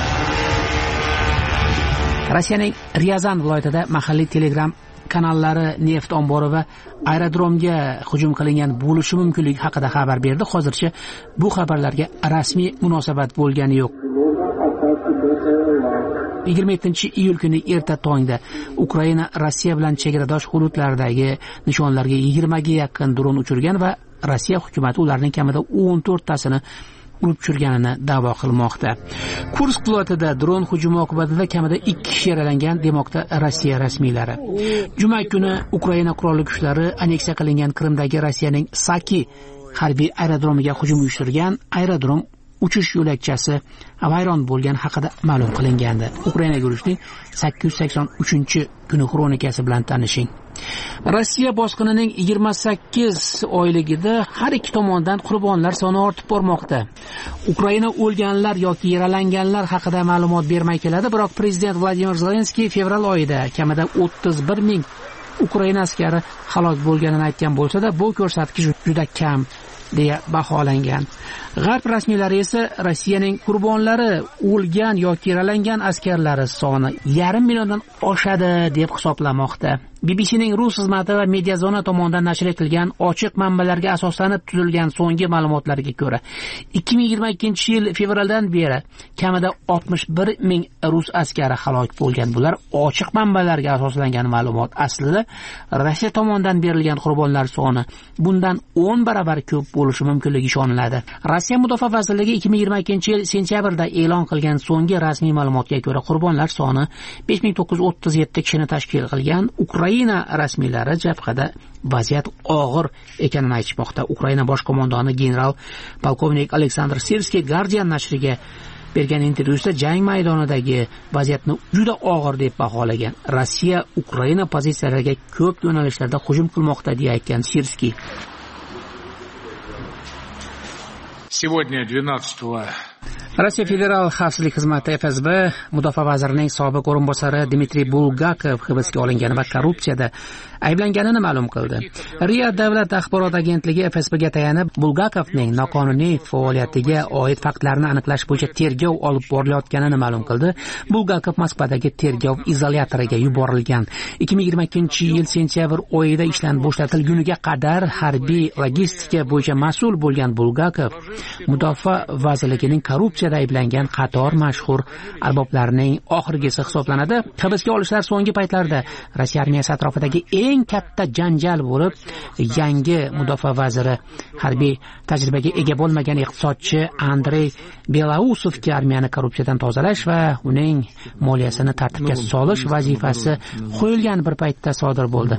Rossiyaning Ryazan viloyatida mahalliy Telegram kanallari neft ombori va aerodromga hujum qilingan bo'lishi mumkinligi haqida xabar berdi. Hozircha bu xabarlarga rasmiy munosabat bo'lgani yo'q. 27-iyul kuni erta tongda Ukraina Rossiya bilan chegaradosh hududlardagi nishonlarga 20 ga yaqin dron uchirgan va Rossiya hukumati ularning kamida 14 tasini urib tushirganini da'vo qilmoqda. Kursk viloyatida dron hujumi oqibatida kamida 2 kishi yaralangan demoqda Rossiya rasmiylari. Juma kuni Ukraina qurolli kuchlari aneksiya qilingan Qrimdagi Rossiyaning Saki harbiy aerodromiga hujum uyushtirgan. Aerodrom uchish yo'lakchasi vayron bo'lgan haqida ma'lum qilingandi. Ukrainaga yurishning 883-kuni xronikasi bilan tanishing. Rossiya bosqinining 28 oyligida har ikki tomondan qurbonlar soni ortib bormoqda. Ukraina o'lganlar yoki yaralanganlar haqida ma'lumot bermay keladi, biroq prezident Vladimir Zelenskiy fevral oyida kamida 31 ming Ukraina askari halok bo'lganini aytgan bo'lsa-da, bu ko'rsatkich juda kam deya baholangan. G'arb rasmiylari esa Rossiyaning qurbonlari, o'lgan yoki yaralangan askarlari soni 500 milliondan oshadi deb hisoblamoqda. BBCning rus xizmati va Mediazona tomonidan nashr etilgan ochiq manbalarga asoslanib tuzilgan so'nggi ma'lumotlarga ko'ra, 2022-yil fevraldan beri kamida 61 ming rus askari halok bo'lgan. Bular ochiq manbalarga asoslangan ma'lumot. Aslida Rossiya tomonidan berilgan qurbonlar soni bundan 10 barobar ko'p bo'lishi mumkinligi ishoniladi. Rossiya Mudofaa vazirligi 2022-yil sentyabrda e'lon qilgan so'nggi rasmiy ma'lumotga ko'ra qurbonlar soni 5937 kishini tashkil qilgan. Ukraina rasmiylari jabhada vaziyat og'ir ekanini aytmoqda. Ukraina bosh qo'mondoni general polkovnik Aleksandr Sirskiy Guardian nashriga bergan intervyusida jang maydonidagi vaziyatni juda og'ir deb baholagan. Rossiya Ukraina pozitsiyalariga ko'p yo'nalishlarda hujum qilmoqda deya aytgan Sirskiy. Сегодня 12 Rossiya Federal xavfsizlik xizmati FSB mudofaa vazirining sobiq o'rinbosari Dmitriy Bulgakov hibsga olingan va korrupsiyada ayblanganini ma'lum qildi. RIA davlat axborot agentligi FSBga tayanib, Bulgakovning noqonuniy faoliyatiga oid faktlarni aniqlash bo'yicha tergov olib borilayotganini ma'lum qildi. Bulgakov Moskvadagi tergov izolyatoriga yuborilgan. 2022-yil sentyabr oyida ishdan bo'shatilguniga qadar harbiy logistika bo'yicha mas'ul bo'lgan Bulgakov mudofaa vazirligining korrupsiyada ayblangan qator mashhur arboblarning oxirgisi hisoblanadi. Hibsga olishlar so'nggi paytlarda Rossiya armiyasi atrofidagi eng katta janjal bo'lib, yangi mudofaa vaziri harbiy tajribaga ega bo'lmagan iqtisodchi Andrey Belausovga armiyani korrupsiyadan tozalash va uning moliyasini tartibga solish vazifasi qo'yilgan bir paytda sodir bo'ldi.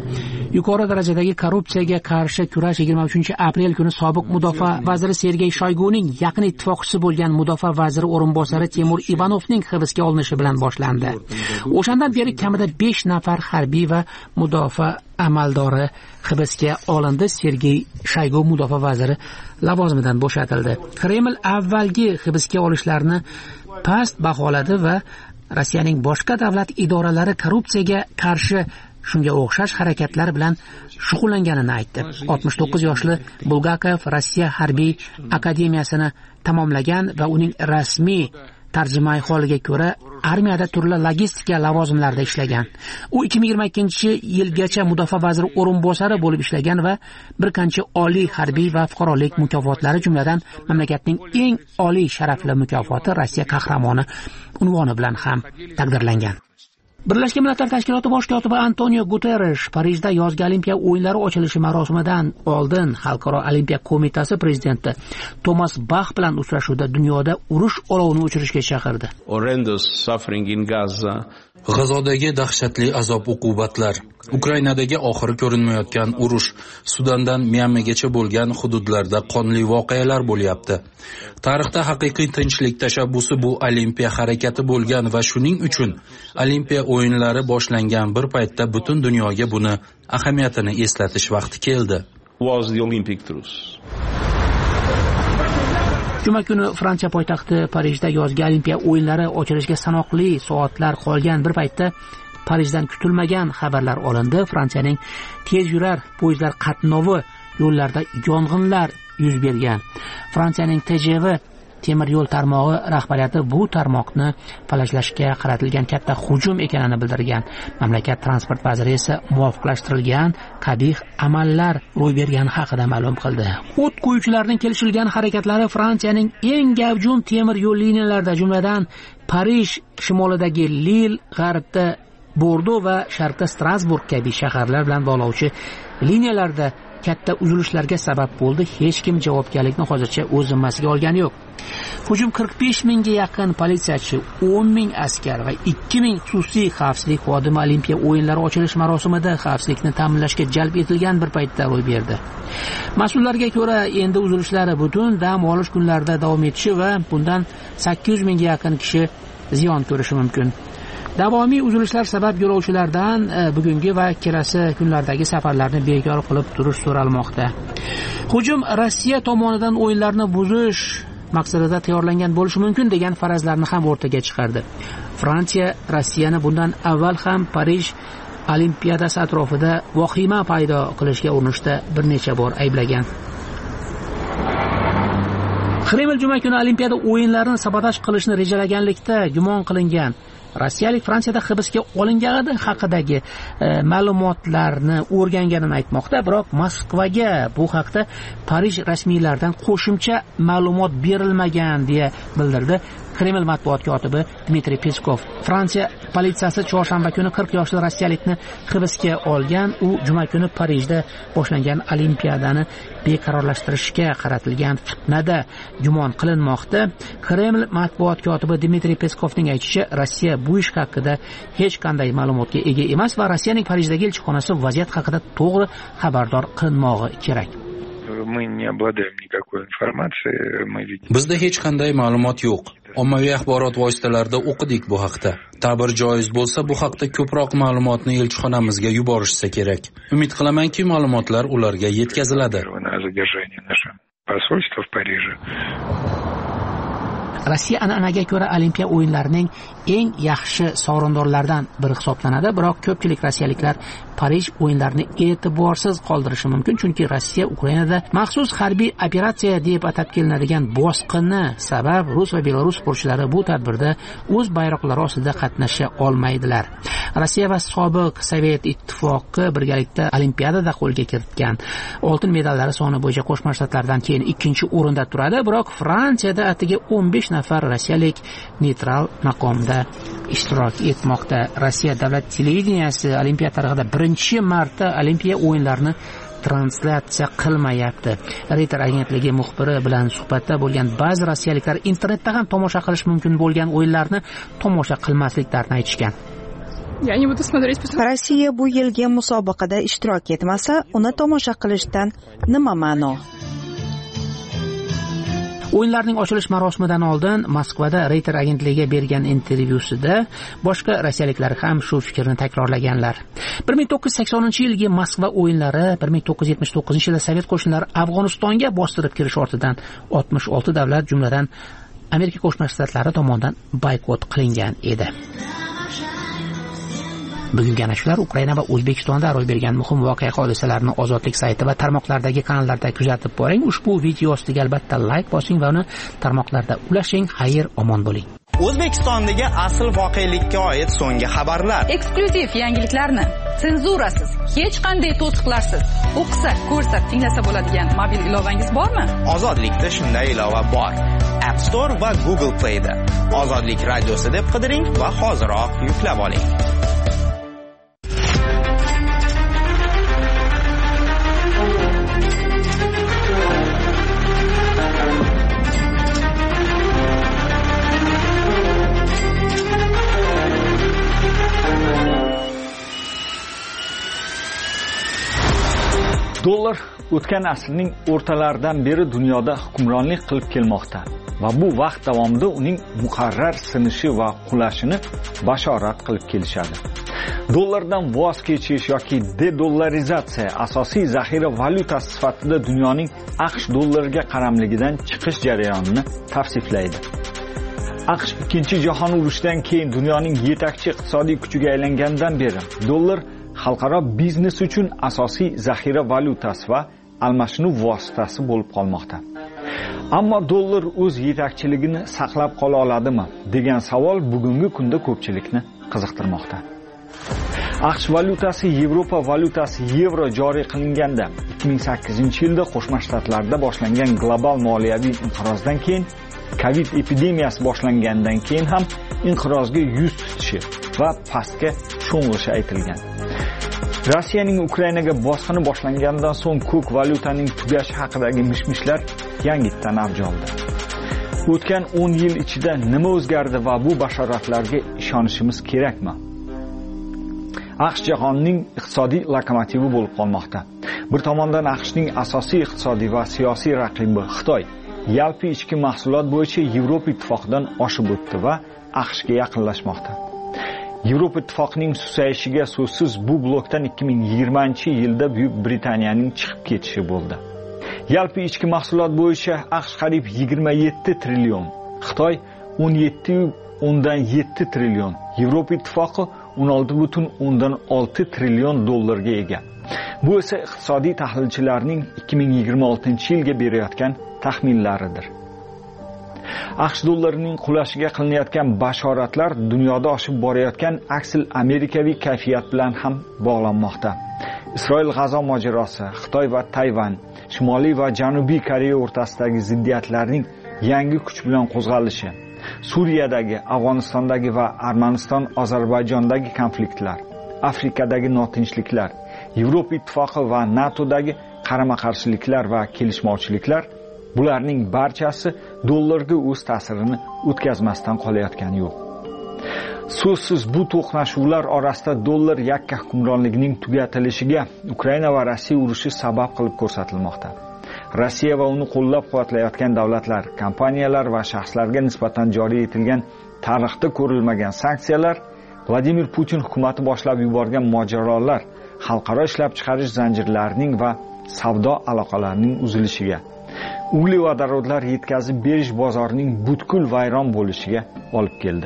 yuqori darajadagi korrupsiyaga qarshi kurash 23-aprel kuni sobiq mudofaa vaziri Sergey Shoyguning yaqin ittifoqchisi bo'lgan mudofaa vaziri o'rinbosari Timur Ivanovning hibsga olinishi bilan boshlandi. O'shandan beri kamida 5 nafar harbiy va mudofaa amaldori hibsga olindi. Sergey Shoygu mudofaa vaziri lavozimidan bo'shatildi. Kreml avvalgi hibsga olishlarni past baholadi va Rossiyaning boshqa davlat idoralari korrupsiyaga qarshi shunga o'xshash harakatlar bilan shug'ullanganini aytdi. 69 yoshli Bulgakov Rossiya harbiy akademiyasini tamomlagan va uning rasmiy tarjimai holiga ko'ra armiyada turli logistika lavozimlarida ishlagan. U 2022-yilgacha mudofaa vaziri o'rinbosari bo'lib ishlagan va bir qancha oliy harbiy va fuqarolik mukofotlari, jumladan mamlakatning eng oliy sharafli mukofoti Rossiya qahramoni unvoni bilan ham taqdirlangan. Birlashgan Millatlar Tashkiloti bosh kotibi Antonio Guterres Parijda yozgi Olimpiya o'yinlari ochilishi marosimidan oldin Xalqaro Olimpiya qo'mitasi prezidenti Tomas Bach bilan uchrashuvda dunyoda urush olovini o'chirishga chaqirdi. G'azodagi dahshatli azob-uqubatlar, Ukrainadagi oxiri ko'rinmayotgan urush, Sudandan Myanmagacha bo'lgan hududlarda qonli voqealar bo'lyapti. Tarixda haqiqiy tinchlik tashabbusi bu Olimpiya harakati bo'lgan va shuning uchun Olimpiya o'yinlari boshlangan bir paytda butun dunyoga buni ahamiyatini eslatish vaqti keldi. Juma kuni Fransiya poytaxti Parijda yozgi Olimpiya o'yinlari ochilishiga sanoqli soatlar qolgan bir paytda Parijdan kutilmagan xabarlar olindi. Fransiyaning tez yurar poyezdlar qatnovi yo'llarida yong'inlar yuz bergan. Fransiyaning TGV temir yo'l tarmog'i rahbariyati bu tarmoqni falajlashga qaratilgan katta hujum ekanini bildirgan. Mamlakat transport vaziri esa muvofiqlashtirilgan qabih amallar ro'y bergani haqida ma'lum qildi. O't qo'yuvchilarning kelishilgan harakatlari Fransiyaning eng gavjum temir yo'l liniyalarida, jumladan Parij shimolidagi Lille, g'arbda Bordo va sharqda Strasburg kabi shaharlar bilan bog'lovchi liniyalarda katta uzilishlarga sabab bo'ldi. Hech kim javobgarlikni hozircha o'z zimmasiga olgani yo'q. Hujum 45 mingga yaqin politsiyachi, 10 ming askar va 2 ming xususiy xavfsizlik xodimi Olimpiya o'yinlari ochilish marosimida xavfsizlikni ta'minlashga jalb etilgan bir paytda ro'y berdi. Mas'ullarga ko'ra, endi uzilishlar butun dam olish kunlarida davom etishi va bundan 800 mingga yaqin kishi ziyon ko'rishi mumkin. Davomiy uzilishlar sabab yo'lovchilardan bugungi va kelasi kunlardagi safarlarni bekor qilib turish so'ralmoqda. Hujum Rossiya tomonidan o'yinlarni buzish maqsadida tayyorlangan bo'lishi mumkin degan farazlarni ham o'rtaga chiqardi. Fransiya Rossiyani bundan avval ham Parij Olimpiadasi atrofida vahima paydo qilishga urinishda bir necha bor ayblagan. Kreml juma kuni Olimpiada o'yinlarini sabotaj qilishni rejalaganlikda gumon qilingan rossiyalik Fransiyada hibsga olingani haqidagi ma'lumotlarni o'rganganini aytmoqda, biroq Moskvaga bu haqda Parij rasmiylaridan qo'shimcha ma'lumot berilmagan deya bildirdi Kreml matbuot kotibi Dmitriy Peskov. Fransiya politsiyasi chorshanba kuni 40 yoshli rossiyalikni hibsga olgan. U juma kuni Parijda boshlangan Olimpiadani beqarorlashtirishga qaratilgan fitnada gumon qilinmoqda. Kreml matbuot kotibi Dmitriy Peskovning aytishicha, Rossiya bu ish haqida hech qanday ma'lumotga ega emas va Rossiyaning Parijdagi elchixonasi vaziyat haqida to'g'ri xabardor qilinmog'i kerak. Bizda hech qanday ma'lumot yo'q. Ommaviy axborot vositalarida o'qidik bu haqda. Ta'bir joiz bo'lsa, bu haqda ko'proq ma'lumotni elchixonamizga yuborishsa kerak. Umid qilamanki, ma'lumotlar ularga yetkaziladi. Rossiya an'anaga ko'ra Olimpiya o'yinlarining eng yaxshi sovrindorlaridan biri hisoblanadi, biroq ko'pchilik rossiyaliklar Parij o'yinlarini e'tiborsiz qoldirishi mumkin, chunki Rossiya Ukrainada maxsus harbiy operatsiya deb atab kelinadigan bosqinni sabab Rus va Belarus sportchilari bu tadbirda o'z bayroqlari ostida qatnasha olmaydilar. Rossiya va sobiq Sovet ittifoqi birgalikda Olimpiadada qo'lga kiritgan oltin medallari soni bo'yicha Qo'shma Shtatlardan keyin ikkinchi o'rinda turadi, biroq Fransiyada atigi 15 nafar rossiyalik neytral maqomda ishtirok etmoqda. Rossiya davlat televideniyasi Olimpiya tarixida birinchi marta Olimpiya o'yinlarini translyatsiya qilmayapti. Reuters agentligi muxbiri bilan suhbatda bo'lgan ba'zi rossiyaliklar internetda ham tomosha qilish mumkin bo'lgan o'yinlarni tomosha qilmasliklarini aytishgan. я не буду смотреть. Rossiya bu yilgi musobaqada ishtirok etmasa, uni tomosha qilishdan nima ma'no? O'yinlarning ochilish marosimidan oldin Moskvada Reuters agentligiga bergan intervyusida boshqa rossiyaliklar ham shu fikrni takrorlaganlar. 1980-yilgi Moskva o'yinlari 1979-yilda Sovet qo'shinlari Afg'onistonga bostirib kirish ortidan 66 davlat, jumladan Amerika Qo'shma Shtatlari tomonidan boykot qilingan edi. Bugungi ana shular Ukraina va O'zbekistonda ro'y bergan muhim voqea hodisalarni Ozodlik sayti va tarmoqlardagi kanallarda kuzatib boring. Ushbu video ostiga albatta like bosing va uni tarmoqlarda ulashing. Xayr, omon bo'ling. O'zbekistondagi asl voqelikka oid so'nggi xabarlar. Eksklyuziv yangiliklarni senzurasiz, hech qanday to'siqlarsiz o'qisa, ko'rsa, tinglasa bo'ladigan mobil ilovangiz bormi? Ozodlikda shunday ilova bor. App Store va Google Play'da. Ozodlik radiosi deb qidiring va hoziroq yuklab oling. Dollar o'tgan asrning o'rtalaridan beri dunyoda hukmronlik qilib kelmoqda va bu vaqt davomida uning muqarrar sinishi va qulashini bashorat qilib kelishadi. Dollardan voz kechish yoki dedollarizatsiya asosiy zaxira valyutasi sifatida dunyoning AQSh dollariga qaramligidan chiqish jarayonini tavsiflaydi. AQSh Ikkinchi jahon urushidan keyin dunyoning yetakchi iqtisodiy kuchiga aylangandan beri dollar xalqaro biznes uchun asosiy zaxira valyutasi va almashinuv vositasi bo'lib qolmoqda. Ammo dollar o'z yetakchiligini saqlab qola oladimi degan savol bugungi kunda ko'pchilikni qiziqtirmoqda. AQSh valyutasi Yevropa valyutasi yevro joriy qilinganda 2008-yilda Qo'shma Shtatlarda boshlangan global moliyaviy inqirozdan keyin Covid epidemiyasi boshlangandan keyin ham inqirozga yuz tutishi va pastga sho'ng'ishi aytilgan. Rossiyaning Ukrainaga bosqini boshlangandan so'ng ko'k valyutaning tugashi haqidagi mishmishlar yangitdan avj oldi. O'tgan 10 yil ichida nima o'zgardi va bu bashoratlarga ishonishimiz kerakmi? AQSh jahonning iqtisodiy lokomotivi bo'lib qolmoqda. Bir tomondan AQShning asosiy iqtisodiy va siyosiy raqibi Xitoy yalpi ichki mahsulot bo'yicha Yevropa ittifoqidan oshib o'tdi va AQShga yaqinlashmoqda. Yevropa ittifoqining susayishiga so'zsiz bu blokdan 2020-yilda Buyuk Britaniyaning chiqib ketishi bo'ldi. Yalpi ichki mahsulot bo'yicha AQSh qariyb 27 trillion, Xitoy 17,7 trillion, Yevropa ittifoqi 16,6 trillion dollarga ega. Bu esa iqtisodiy tahlilchilarning 2026-yilga berayotgan taxminlaridir. AQSh dollarining qulashiga qilinayotgan bashoratlar dunyoda oshib borayotgan aksil amerikaviy kayfiyat bilan ham bog'lanmoqda. Isroil-G'azo mojarosi, Xitoy va Tayvan, Shimoliy va Janubiy Koreya o'rtasidagi ziddiyatlarning yangi kuch bilan qo'zg'alishi, Suriyadagi, Afg'onistondagi va Armaniston-Ozarbayjondagi konfliktlar, Afrikadagi notinchliklar, Yevropa ittifoqi va NATOdagi qarama-qarshiliklar va kelishmovchiliklar, bularning barchasi dollarga o'z ta'sirini o'tkazmasdan qolayotgani yo'q. So'zsiz bu to'qnashuvlar orasida dollar yakka hukmronligining tugatilishiga Ukraina va Rossiya urushi sabab qilib ko'rsatilmoqda. Rossiya va uni qo'llab-quvvatlayotgan davlatlar, kompaniyalar va shaxslarga nisbatan joriy etilgan tarixda ko'rilmagan sanksiyalar, Vladimir Putin hukumati boshlab yuborgan mojarolar, xalqaro ishlab chiqarish zanjirlarining va savdo aloqalarining uzilishiga, uglevodorodlar yetkazib berish bozorining butkul vayron bo'lishiga olib keldi.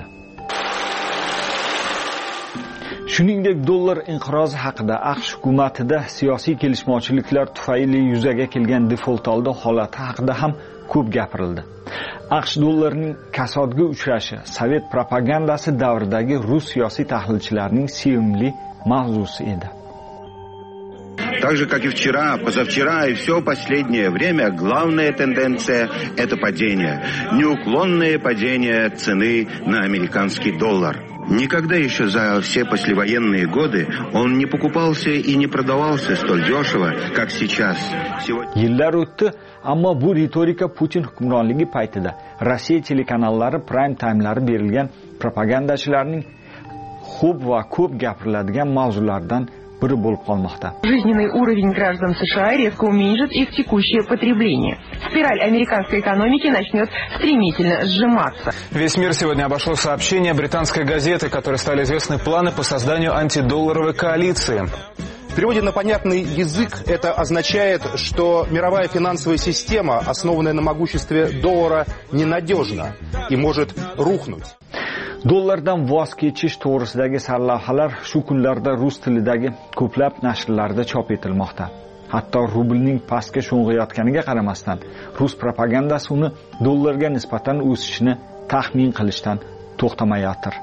Shuningdek, dollar inqirozi haqida AQSh hukumatida siyosiy kelishmovchiliklar tufayli yuzaga kelgan defolt holati haqida ham ko'p gapirildi. AQSh dollarining kasodga uchrashi Sovet propagandasi davridagi rus siyosiy tahlilchilarining sevimli mavzusi edi. Так же, как и вчера, позавчера и все последнее время, главная тенденция – это падение. Неуклонное падение цены на американский доллар. Никогда еще за все послевоенные годы он не покупался и не продавался столь дешево, как сейчас. Yillar o'tdi, ammo bu ritorika Putin hukmronligi paytida Rossiya telekanallari prime time'lari berilgan propagandachilarning ko'p va ko'p gapiriladigan mavzulardan biri bo'lib qolmoqda. Жизненный уровень граждан США резко уменьшит их текущее потребление. Спираль американской экономики начнет стремительно сжиматься. Весь мир сегодня обошло сообщение британской газеты, которой стали известны планы по созданию антидолларовой коалиции. В переводе на понятный язык это означает, что мировая финансовая система, основанная на могуществе доллара, ненадежна и может рухнуть. Dollardan voz kechish to'g'risidagi sarlavhalar shu kunlarda rus tilidagi ko'plab nashrlarda chop etilmoqda. Hatto rublning pastga sho'ng'iyotganiga qaramasdan, rus propagandasi uni dollarga nisbatan o'sishini taxmin qilishdan to'xtamayotir.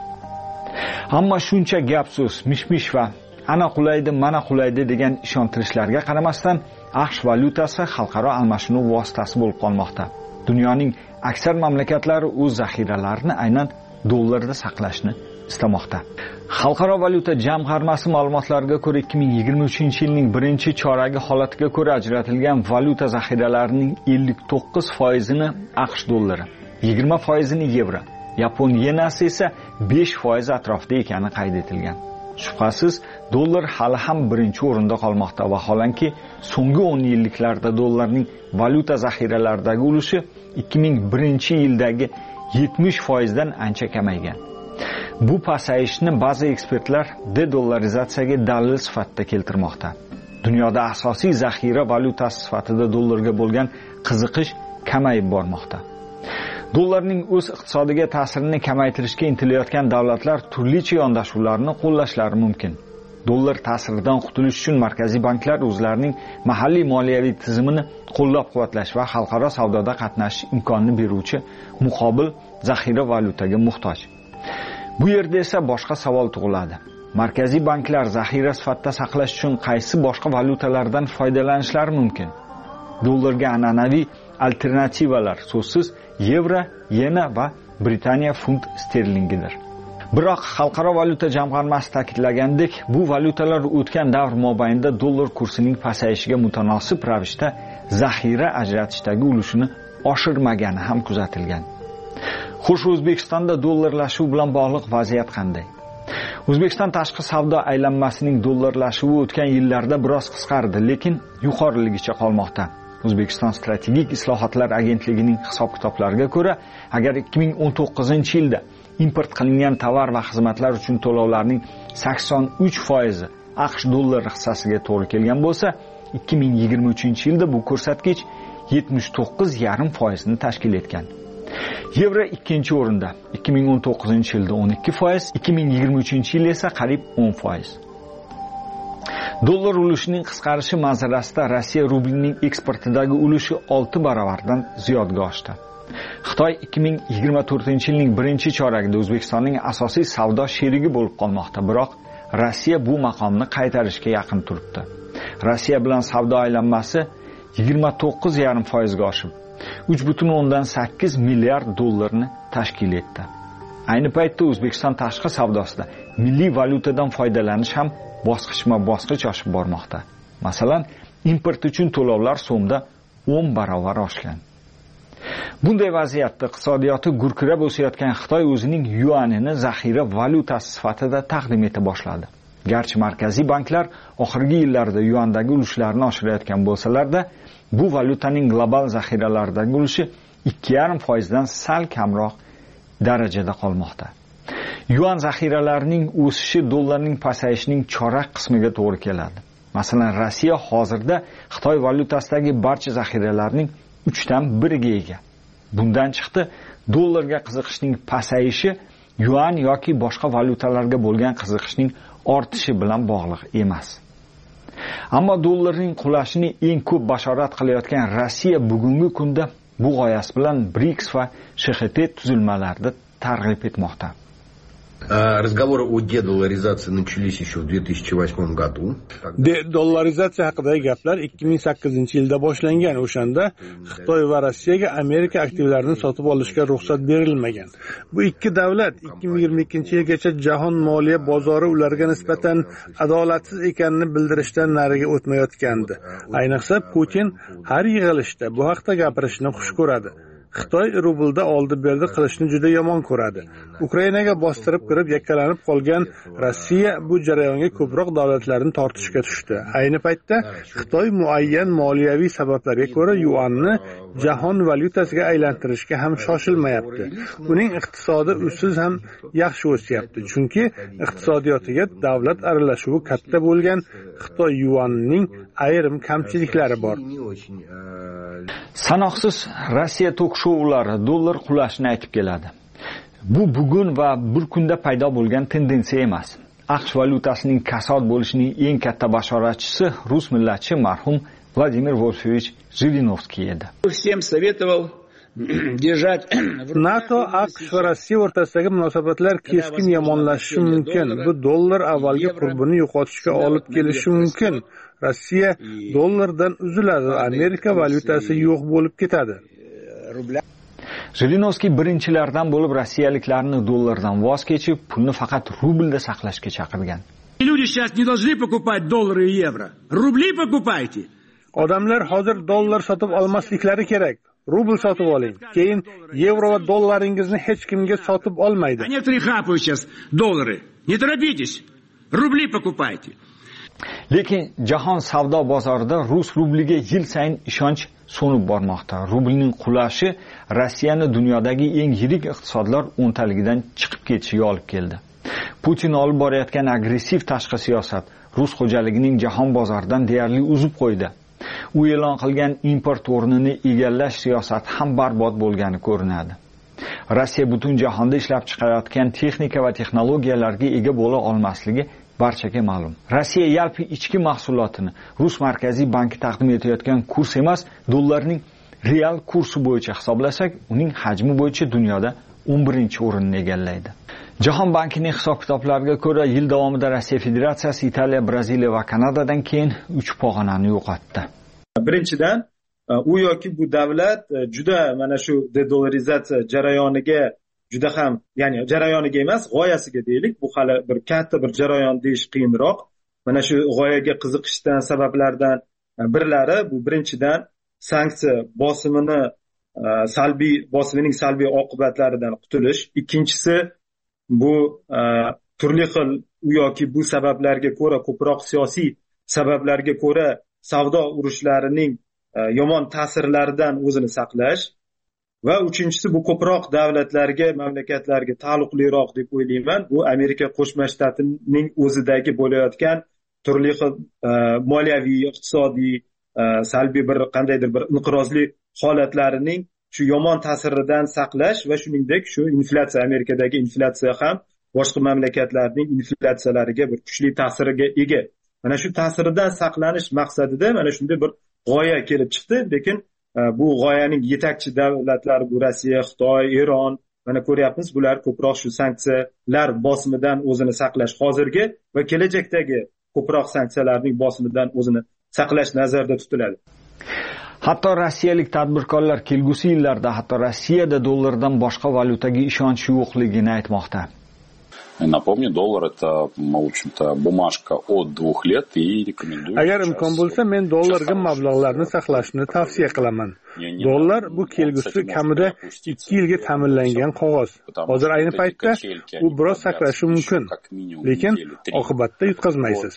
Ammo shuncha gap-so'z, mish-mish va ana qulaydi, mana qulaydi degan ishontirishlarga qaramasdan, AQSh valyutasi xalqaro almashinuv vositasi bo'lib qolmoqda. Dunyoning aksar mamlakatlari o'z zaxiralarini aynan dollarda saqlashni istamoqda. Xalqaro valyuta jamg'armasi ma'lumotlariga ko'ra 2023-yilning birinchi choragi holatiga ko'ra ajratilgan valyuta zaxiralarining 59%ni AQSh dollari, 20%ni yevro, Yapon yenasi esa 5% atrofida ekani qayd etilgan. Shubhasiz, dollar hali ham birinchi o'rinda qolmoqda va holanki so'nggi 10 yilliklarda dollarning valyuta zaxiralaridagi ulushi 2001-yildagi 70%dan ancha kamaygan. Bu pasayishni ba'zi ekspertlar dedollarizatsiyaga dalil sifatida keltirmoqda. Dunyoda asosiy zaxira valyutasi sifatida dollarga bo'lgan qiziqish kamayib bormoqda. Dollarning o'z iqtisodiga ta'sirini kamaytirishga intilayotgan davlatlar turlicha yondashuvlarni qo'llashlari mumkin. Dollar ta'siridan qutulish uchun markaziy banklar o'zlarining mahalliy moliyaviy tizimini qo'llab-quvvatlash va xalqaro savdoda qatnashish imkonini beruvchi muqobil zaxira valyutaga muhtoj. Bu yerda esa boshqa savol tug'iladi. Markaziy banklar zaxira sifatida saqlash uchun qaysi boshqa valyutalardan foydalanishlari mumkin? Dollarga an'anaviy alternativalar so'zsiz yevro, yena va Britaniya funt sterlingidir. Biroq xalqaro valyuta jamg'armasi ta'kidlagandek, bu valyutalar o'tgan davr mobaynida dollar kursining pasayishiga mutanosib ravishda zaxira ajratishdagi ulushini oshirmagani ham kuzatilgan. Xo'sh, O'zbekistonda dollarlashuv bilan bog'liq vaziyat qanday? O'zbekiston tashqi savdo aylanmasining dollarlashuvi o'tgan yillarda biroz qisqardi, lekin yuqoriligicha qolmoqda. O'zbekiston strategik islohotlar agentligining hisob-kitoblariga ko'ra, agar 2019-yilda import qilingan tovar va xizmatlar uchun to'lovlarning 83% AQSh dollari hissasiga to'g'ri kelgan bo'lsa, 2023-yilda bu ko'rsatkich 79,5% ni tashkil etgan. Yevro ikkinchi o'rinda, 2019-yilda 12%, 2023-yil esa qariyb 10%. Dollar ulushining qisqarishi manzarasida Rossiya rublining eksportidagi ulushi 6 barobardan ziyodga oshdi. Xitoy 2024-yilning birinchi choragida O'zbekistonning asosiy savdo sherigi bo'lib qolmoqda, biroq Rossiya bu maqomni qaytarishga yaqin turibdi. Rossiya bilan savdo aylanmasi 29,5% ga oshib, 3,8 milliard dollarni tashkil etdi. Ayni paytda O'zbekiston tashqi savdosida milliy valyutadan foydalanish ham bosqichma-bosqich oshib bormoqda. Masalan, import uchun to'lovlar so'mda 10 barobar oshgan. Bunday vaziyatda iqtisodiyoti gurkirab o'sayotgan Xitoy o'zining yuanini zaxira valyutasi sifatida taqdim eta boshladi. Garchi markaziy banklar oxirgi yillarda yuandagi ulushlarini oshirayotgan bo'lsalar-da, bu valyutaning global zaxiralaridagi ulushi 2,5% dan sal kamroq darajada qolmoqda. Yuan zaxiralarining o'sishi dollarning pasayishining chorak qismiga to'g'ri keladi. Masalan, Rossiya hozirda Xitoy valyutasidagi barcha zaxiralarning 3dan 1ga ega. Bundan chiqdi, dollarga qiziqishning pasayishi yuan yoki boshqa valyutalarga bo'lgan qiziqishning ortishi bilan bog'liq emas. Ammo dollarning qulashini eng ko'p bashorat qilayotgan Rossiya bugungi kunda bu g'oyasi bilan BRICS va SHT tuzilmalarida targ'ib etmoqda. Разговоры о дедолларизации начались еще в 2008 году. Dollarizatsiya haqidagi gaplar 2008-yilda boshlangan. O'shanda Xitoy va Rossiyaga Amerika aktivlarini sotib olishga ruxsat berilmagan. Bu ikki davlat 2022-yilgacha jahon moliya bozori ularga nisbatan adolatsiz ekanini bildirishdan nariga o'tmayotgandi. Ayniqsa Putin har yig'ilishda bu haqda gapirishni xush ko'radi. Xitoy rublda oldi-berdi qilishni juda yomon ko'radi. Ukrainaga bostirib kirib yakkalanib qolgan Rossiya bu jarayonga ko'proq davlatlarni tortishga tushdi. Ayni paytda Xitoy muayyan moliyaviy sabablarga ko'ra yuanni jahon valyutasiga aylantirishga ham shoshilmayapti. Uning iqtisodi usiz ham yaxshi o'syapti, chunki iqtisodiyotiga davlat aralashuvi katta bo'lgan Xitoy yuanining ayrim kamchiliklari bor. Sanoqsiz Rossiya tok-shoulari dollar qulashini aytib keladi. Bu bugun va bir kunda paydo bo'lgan tendensiya emas. AQSh valyutasining kasod bo'lishining eng katta bashoratchisi rus millatchi marhum Vladimir Wolfovich Zhirinovskiy edi. NATO, AQSh va Rossiya o'rtasidagi munosabatlar keskin yomonlashishi mumkin. Bu dollar avvalgi qurbini yo'qotishga olib kelishi mumkin. Rossiya dollardan uziladi, Amerika valyutasi yo'q bo'lib ketadi. Zhirinovskiy birinchilardan bo'lib rossiyaliklarni dollardan voz kechib, pulni faqat rublda saqlashga chaqirgan. Люди сейчас не должны покупать доллары и евро. Рубли покупайте. Odamlar hozir dollar sotib olmasliklari kerak. Rubl sotib oling. Keyin yevro va dollaringizni hech kimga sotib olmaydi. Некоторые хапают сейчас доллары. Не торопитесь. Рубли покупайте. Lekin jahon savdo bozorida rus rubliga yil sayin ishonch so'nib bormoqda. Rublning qulashi Rossiyani dunyodagi eng yirik iqtisodlar o'ntaligidan chiqib ketishiga olib keldi. Putin olib borayotgan agressiv tashqi siyosat rus xo'jaligining jahon bozoridan deyarli uzib qo'ydi. U e'lon qilgan import o'rnini egallash siyosati ham barbod bo'lgani ko'rinadi. Rossiya butun jahonda ishlab chiqarayotgan texnika va texnologiyalarga ega bo'la olmasligi barchaga ma'lum. Rossiya yalpi ichki mahsulotini Rus markaziy banki taqdim etayotgan kurs emas, dollarning real kursi bo'yicha hisoblasak, uning hajmi bo'yicha dunyoda 11-o'rinni egallaydi. Jahon bankining hisob-kitoblariga ko'ra, yil davomida Rossiya Federatsiyasi Italiya, Braziliya va Kanadadan keyin 3 pog'onani yo'qotdi. Birinchidan, u yoki bu davlat juda mana shu dedollarizatsiya jarayoniga juda ham, ya'ni jarayoniga emas, g'oyasiga deylik, bu hali bir katta bir jarayon deyish qiyinroq. Mana shu g'oyaga qiziqishdan sabablardan birlari bu birinchidan sanksiya bosimining salbiy oqibatlaridan qutulish, ikkinchisi bu turli xil u yoki bu sabablarga ko'ra, ko'proq siyosiy sabablarga ko'ra savdo urushlarining yomon ta'sirlaridan o'zini saqlash va uchinchisi bu ko'proq davlatlarga, mamlakatlarga taalluqliroq deb o'ylayman. Bu Amerika Qo'shma Shtatining o'zidagi bo'layotgan turli xil moliyaviy, iqtisodiy, salbiy bir qandaydir bir inqirozli holatlarining shu yomon ta'siridan saqlash va shuningdek shu inflyatsiya, Amerikadagi inflyatsiya ham boshqa mamlakatlarning inflyatsiyalariga bir kuchli ta'siriga ega. Mana shu ta'siridan saqlanish maqsadida mana shunday bir g'oya kelib chiqdi, lekin bu g'oyaning yetakchi davlatlari bu Rossiya, Xitoy, Eron, mana ko'ryapmiz, bular ko'proq shu sanksiyalar bosimidan o'zini saqlash hozirgi va kelajakdagi ko'proq sanksiyalarning bosimidan o'zini saqlash nazarda tutiladi. Hatto rossiyalik tadbirkorlar kelgusi yillarda hatto Rossiyada dollardan boshqa valyutaga ishonch yo'qligini aytmoqda. Напомню, доллар это, в общем-то, бумажка от 2 лет и рекомендую. Agar imkon bo'lsa, men dollarga mablag'larni saqlashni tavsiya qilaman. Dollar bu kelgusi kamida 2 yilga ta'minlangan qog'oz. Hozir ayni paytda u biroz sakrashi mumkin, lekin oqibatda yutqazmaysiz.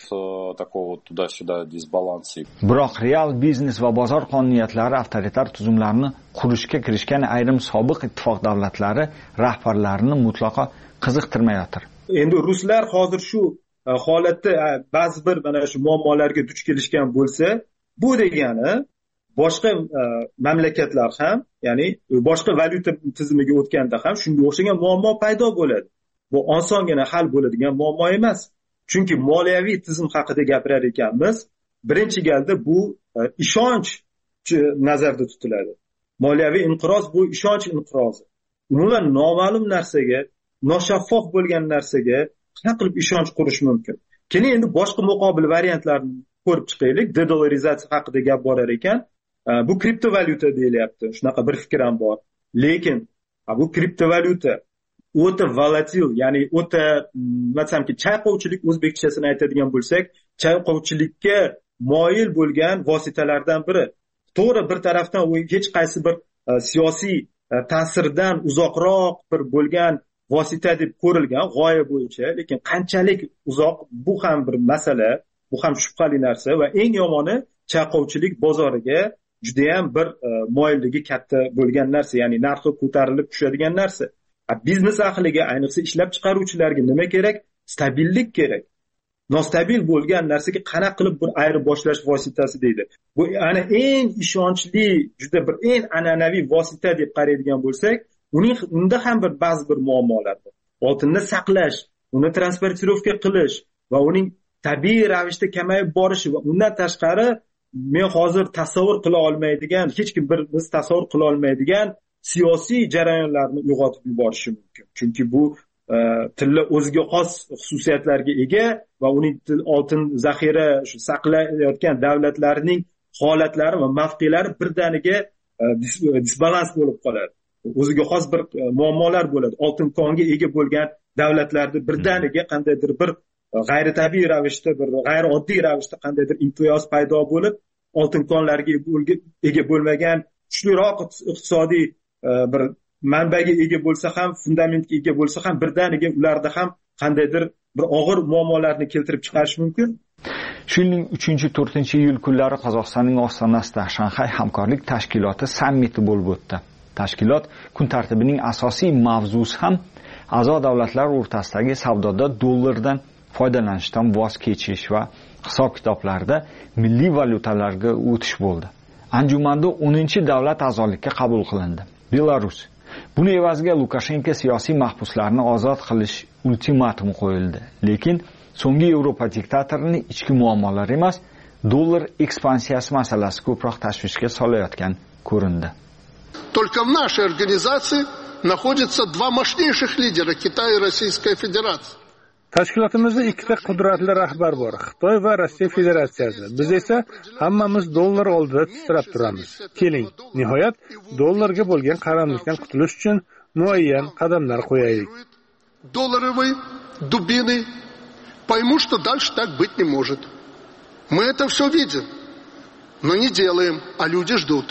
Biroq real biznes va bozor qonuniyatlari avtoritar tuzumlarni qurishga kirishgan ayrim sobiq ittifoq davlatlari rahbarlarini mutlaqo qiziqtirmayotir. Endi ruslar hozir shu holatda ba'zi bir mana shu muammolarga duch kelishgan bo'lsa, bu degani boshqa mamlakatlar ham, ya'ni boshqa valyuta tizimiga o'tganda ham shunga o'xshagan muammo paydo bo'ladi. Bu osongina hal bo'ladigan muammo emas. Chunki moliyaviy tizim haqida gapirar ekanmiz, birinchi galda bu ishonch nazarda tutiladi. Moliyaviy inqiroz bu ishonch inqirozi. Umuman noma'lum narsaga, noshaffof bo'lgan narsaga qanaqa qilib ishonch qurish mumkin? Keyin endi boshqa muqobil variantlarni ko'rib chiqaylik. Dedollarizatsiya haqida gap borar ekan, bu kriptovalyuta deyilyapti. Shunaqa bir fikr ham bor. Lekin bu kriptovalyuta o'ta volatil, ya'ni o'ta, masalanki, chayqovchilik o'zbekchasini aytadigan bo'lsak, chayqovchilikka moyil bo'lgan vositalardan biri. To'g'ri, bir tarafdan u hech qaysi bir siyosiy ta'sirdan uzoqroq bir bo'lgan vosita deb ko'rilgan g'oya bo'yicha, lekin qanchalik uzoq bu ham bir masala, bu ham shubhali narsa va eng yomoni chaqovchilik bozoriga judayam bir moyilligi katta bo'lgan narsa, ya'ni narxi ko'tarilib tushadigan narsa. Biznes ahliga, ayniqsa ishlab chiqaruvchilarga nima kerak? Stabillik kerak. Nostabil bo'lgan narsaga qanaqa qilib bir ayri boshlash vositasi deydi. Bu ana eng ishonchli, juda bir eng an'anaviy vosita deb qaraydigan bo'lsak, unda ham ba'zi bir muammolar bor. Oltinni saqlash, uni transportirovka qilish va uning tabiiy ravishda kamayib borishi va undan tashqari men hozir tasavvur qila olmaydigan, hech kim biz tasavvur qila olmaydigan siyosiy jarayonlarni uyg'otib yuborishi mumkin. Chunki bu tilla o'ziga xos xususiyatlarga ega va uning oltin zaxira saqlayotgan davlatlarning holatlari va mavqelari birdaniga disbalans bo'lib qoladi. O'ziga xos bir muammolar bo'ladi. Oltin konga ega bo'lgan davlatlarda birdaniga qandaydir bir g'ayritabiiy ravishda, bir g'ayrioddiy ravishda qandaydir imtiyoz paydo bo'lib, oltin konlarga ega bo'lmagan kuchliroq iqtisodiy bir manbaga ega bo'lsa ham, fundamentga ega bo'lsa ham birdaniga ularda ham qandaydir bir og'ir muammolarni keltirib chiqarish mumkin. Shu yilning 3-4-iyul kunlari Qozog'istonning ostonasida Shanxay hamkorlik tashkiloti sammiti bo'lib o'tdi. Tashkilot kun tartibining asosiy mavzusi ham a'zo davlatlar o'rtasidagi savdoda dollardan foydalanishdan voz kechish va hisob-kitoblarda milliy valyutalarga o'tish bo'ldi. Anjumanda 10-davlat a'zolikka qabul qilindi. Belarus. Buni evaziga Lukashenko siyosiy mahbuslarni ozod qilish ultimatumi qo'yildi. Lekin so'nggi Yevropa diktatorining ichki muammolari emas, dollar ekspansiyasi masalasi ko'proq tashvishga solayotgan ko'rindi. Только в нашей организации находятся два мощнейших лидера Китая и Российской Федерации. Tashkilotimizda ikkita qudratli rahbar bor, Xitoy va Rossiya Federatsiyasi. Biz esa hammamiz dollar oldida titrab turamiz. Keling, nihoyat dollarga bo'lgan qaramlikdan qutulish uchun muayyan qadamlar qo'yaylik. Долларовые дубины поймут, что дальше так быть не может. Мы это все видим, но не делаем, а люди ждут.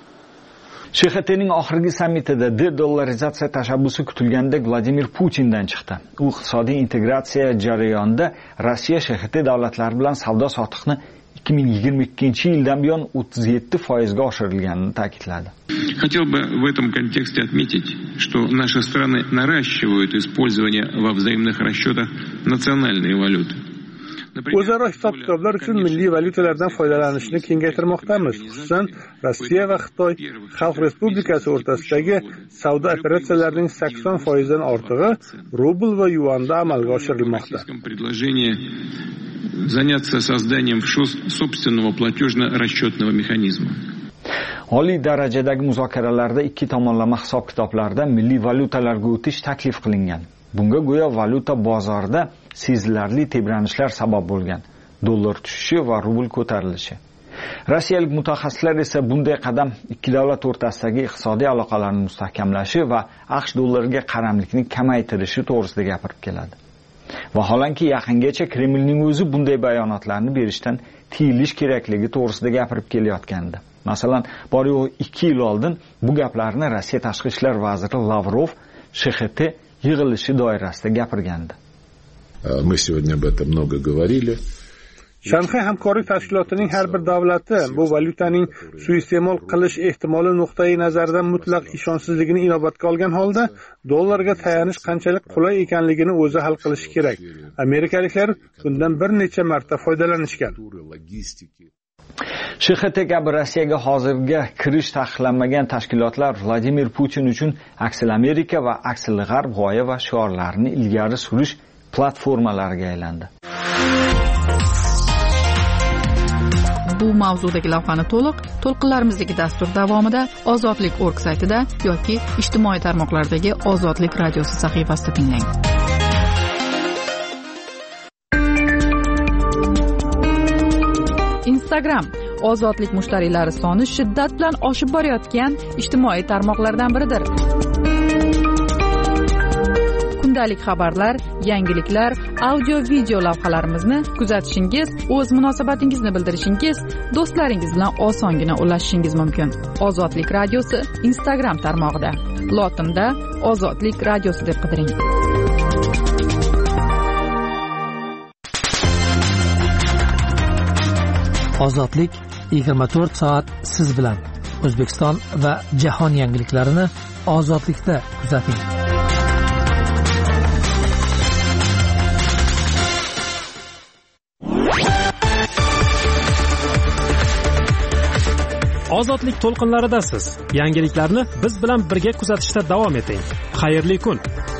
SHTning oxirgi sammitida de-dollarizatsiya tashabbusi kutilganda Vladimir Putindan chiqdi. U iqtisodiy integratsiya jarayonida Rossiya SHT davlatlari bilan savdo-sotiqni 2022-yildan buyon 37% ga oshirilganini ta'kidladi. Хотел бы в этом контексте отметить, что наши страны наращивают использование во взаимных расчетах национальной валюты. O'zaro hisob-kitoblar uchun milliy valyutalardan foydalanishni kengaytirmoqdamiz. Xususan, Rossiya va Xitoy Xalq Respublikasi o'rtasidagi savdo operatsiyalarining 80% dan ortig'i rubl va yuanda amalga oshirilmoqda. Заняться созданием собственного платежно-расчетного механизма. Oliy darajadagi muzokaralarda ikki tomonlama hisob-kitoblarda milliy valyutalarga o'tish taklif qilingan. Bunga go'yo valyuta bozorida sezilarli tebranishlar sabab bo'lgan. Dollar tushishi va rubl ko'tarilishi. Rossiyalik mutaxassislar esa bunday qadam ikki davlat o'rtasidagi iqtisodiy aloqalarni mustahkamlashi va AQSh dollariga qaramlikni kamaytirishi to'g'risida gapirib keladi. Vaholanki yaqingacha Kremlning o'zi bunday bayonotlarni berishdan tiyilish kerakligi to'g'risida gapirib kelayotgandi. Masalan, bor-yo'q 2 yil oldin bu gaplarni Rossiya tashqi ishlar vaziri Lavrov SHT yig'ilishi doirasida gapirgandi. Мы сегодня об этом много говорили. Shanxay hamkorlik tashkilotining har bir davlati bu valyutaning suiiste'mol qilish ehtimoli nuqtai nazaridan mutlaq ishonchsizligini inobatga olgan holda dollarga tayanish qanchalik qulay ekanligini o'zi hal qilishi kerak. Amerikaliklar bundan bir necha marta foydalanishgan. SHT kabi Rossiyaga hozirga kirish taqiqlanmagan tashkilotlar Vladimir Putin uchun aksil Amerika va aksil G'arb g'oya va shiorlarini ilgari surish platformalariga aylandi. Bu mavzudagi lavhani to'lqinlarimizdagi dastur davomida ozodlik.org saytida yoki ijtimoiy tarmoqlardagi Ozodlik radiosi sahifasida tinglang. Instagram ozodlik mushtariylari soni shiddat bilan oshib borayotgan ijtimoiy tarmoqlardan biridir. kundalik xabarlar, yangiliklar, audio video lavhalarimizni kuzatishingiz, o'z munosabatingizni bildirishingiz, do'stlaringiz bilan osongina ulashishingiz mumkin. Ozodlik radiosi Instagram tarmog'ida lotinda Ozodlik radiosi deb qidiring. Ozodlik 24 soat siz bilan. O'zbekiston va jahon yangiliklarini ozodlikda kuzating. Ozodlik to'lqinlaridasiz. Yangiliklarni biz bilan birga kuzatishda davom eting. Xayrli kun.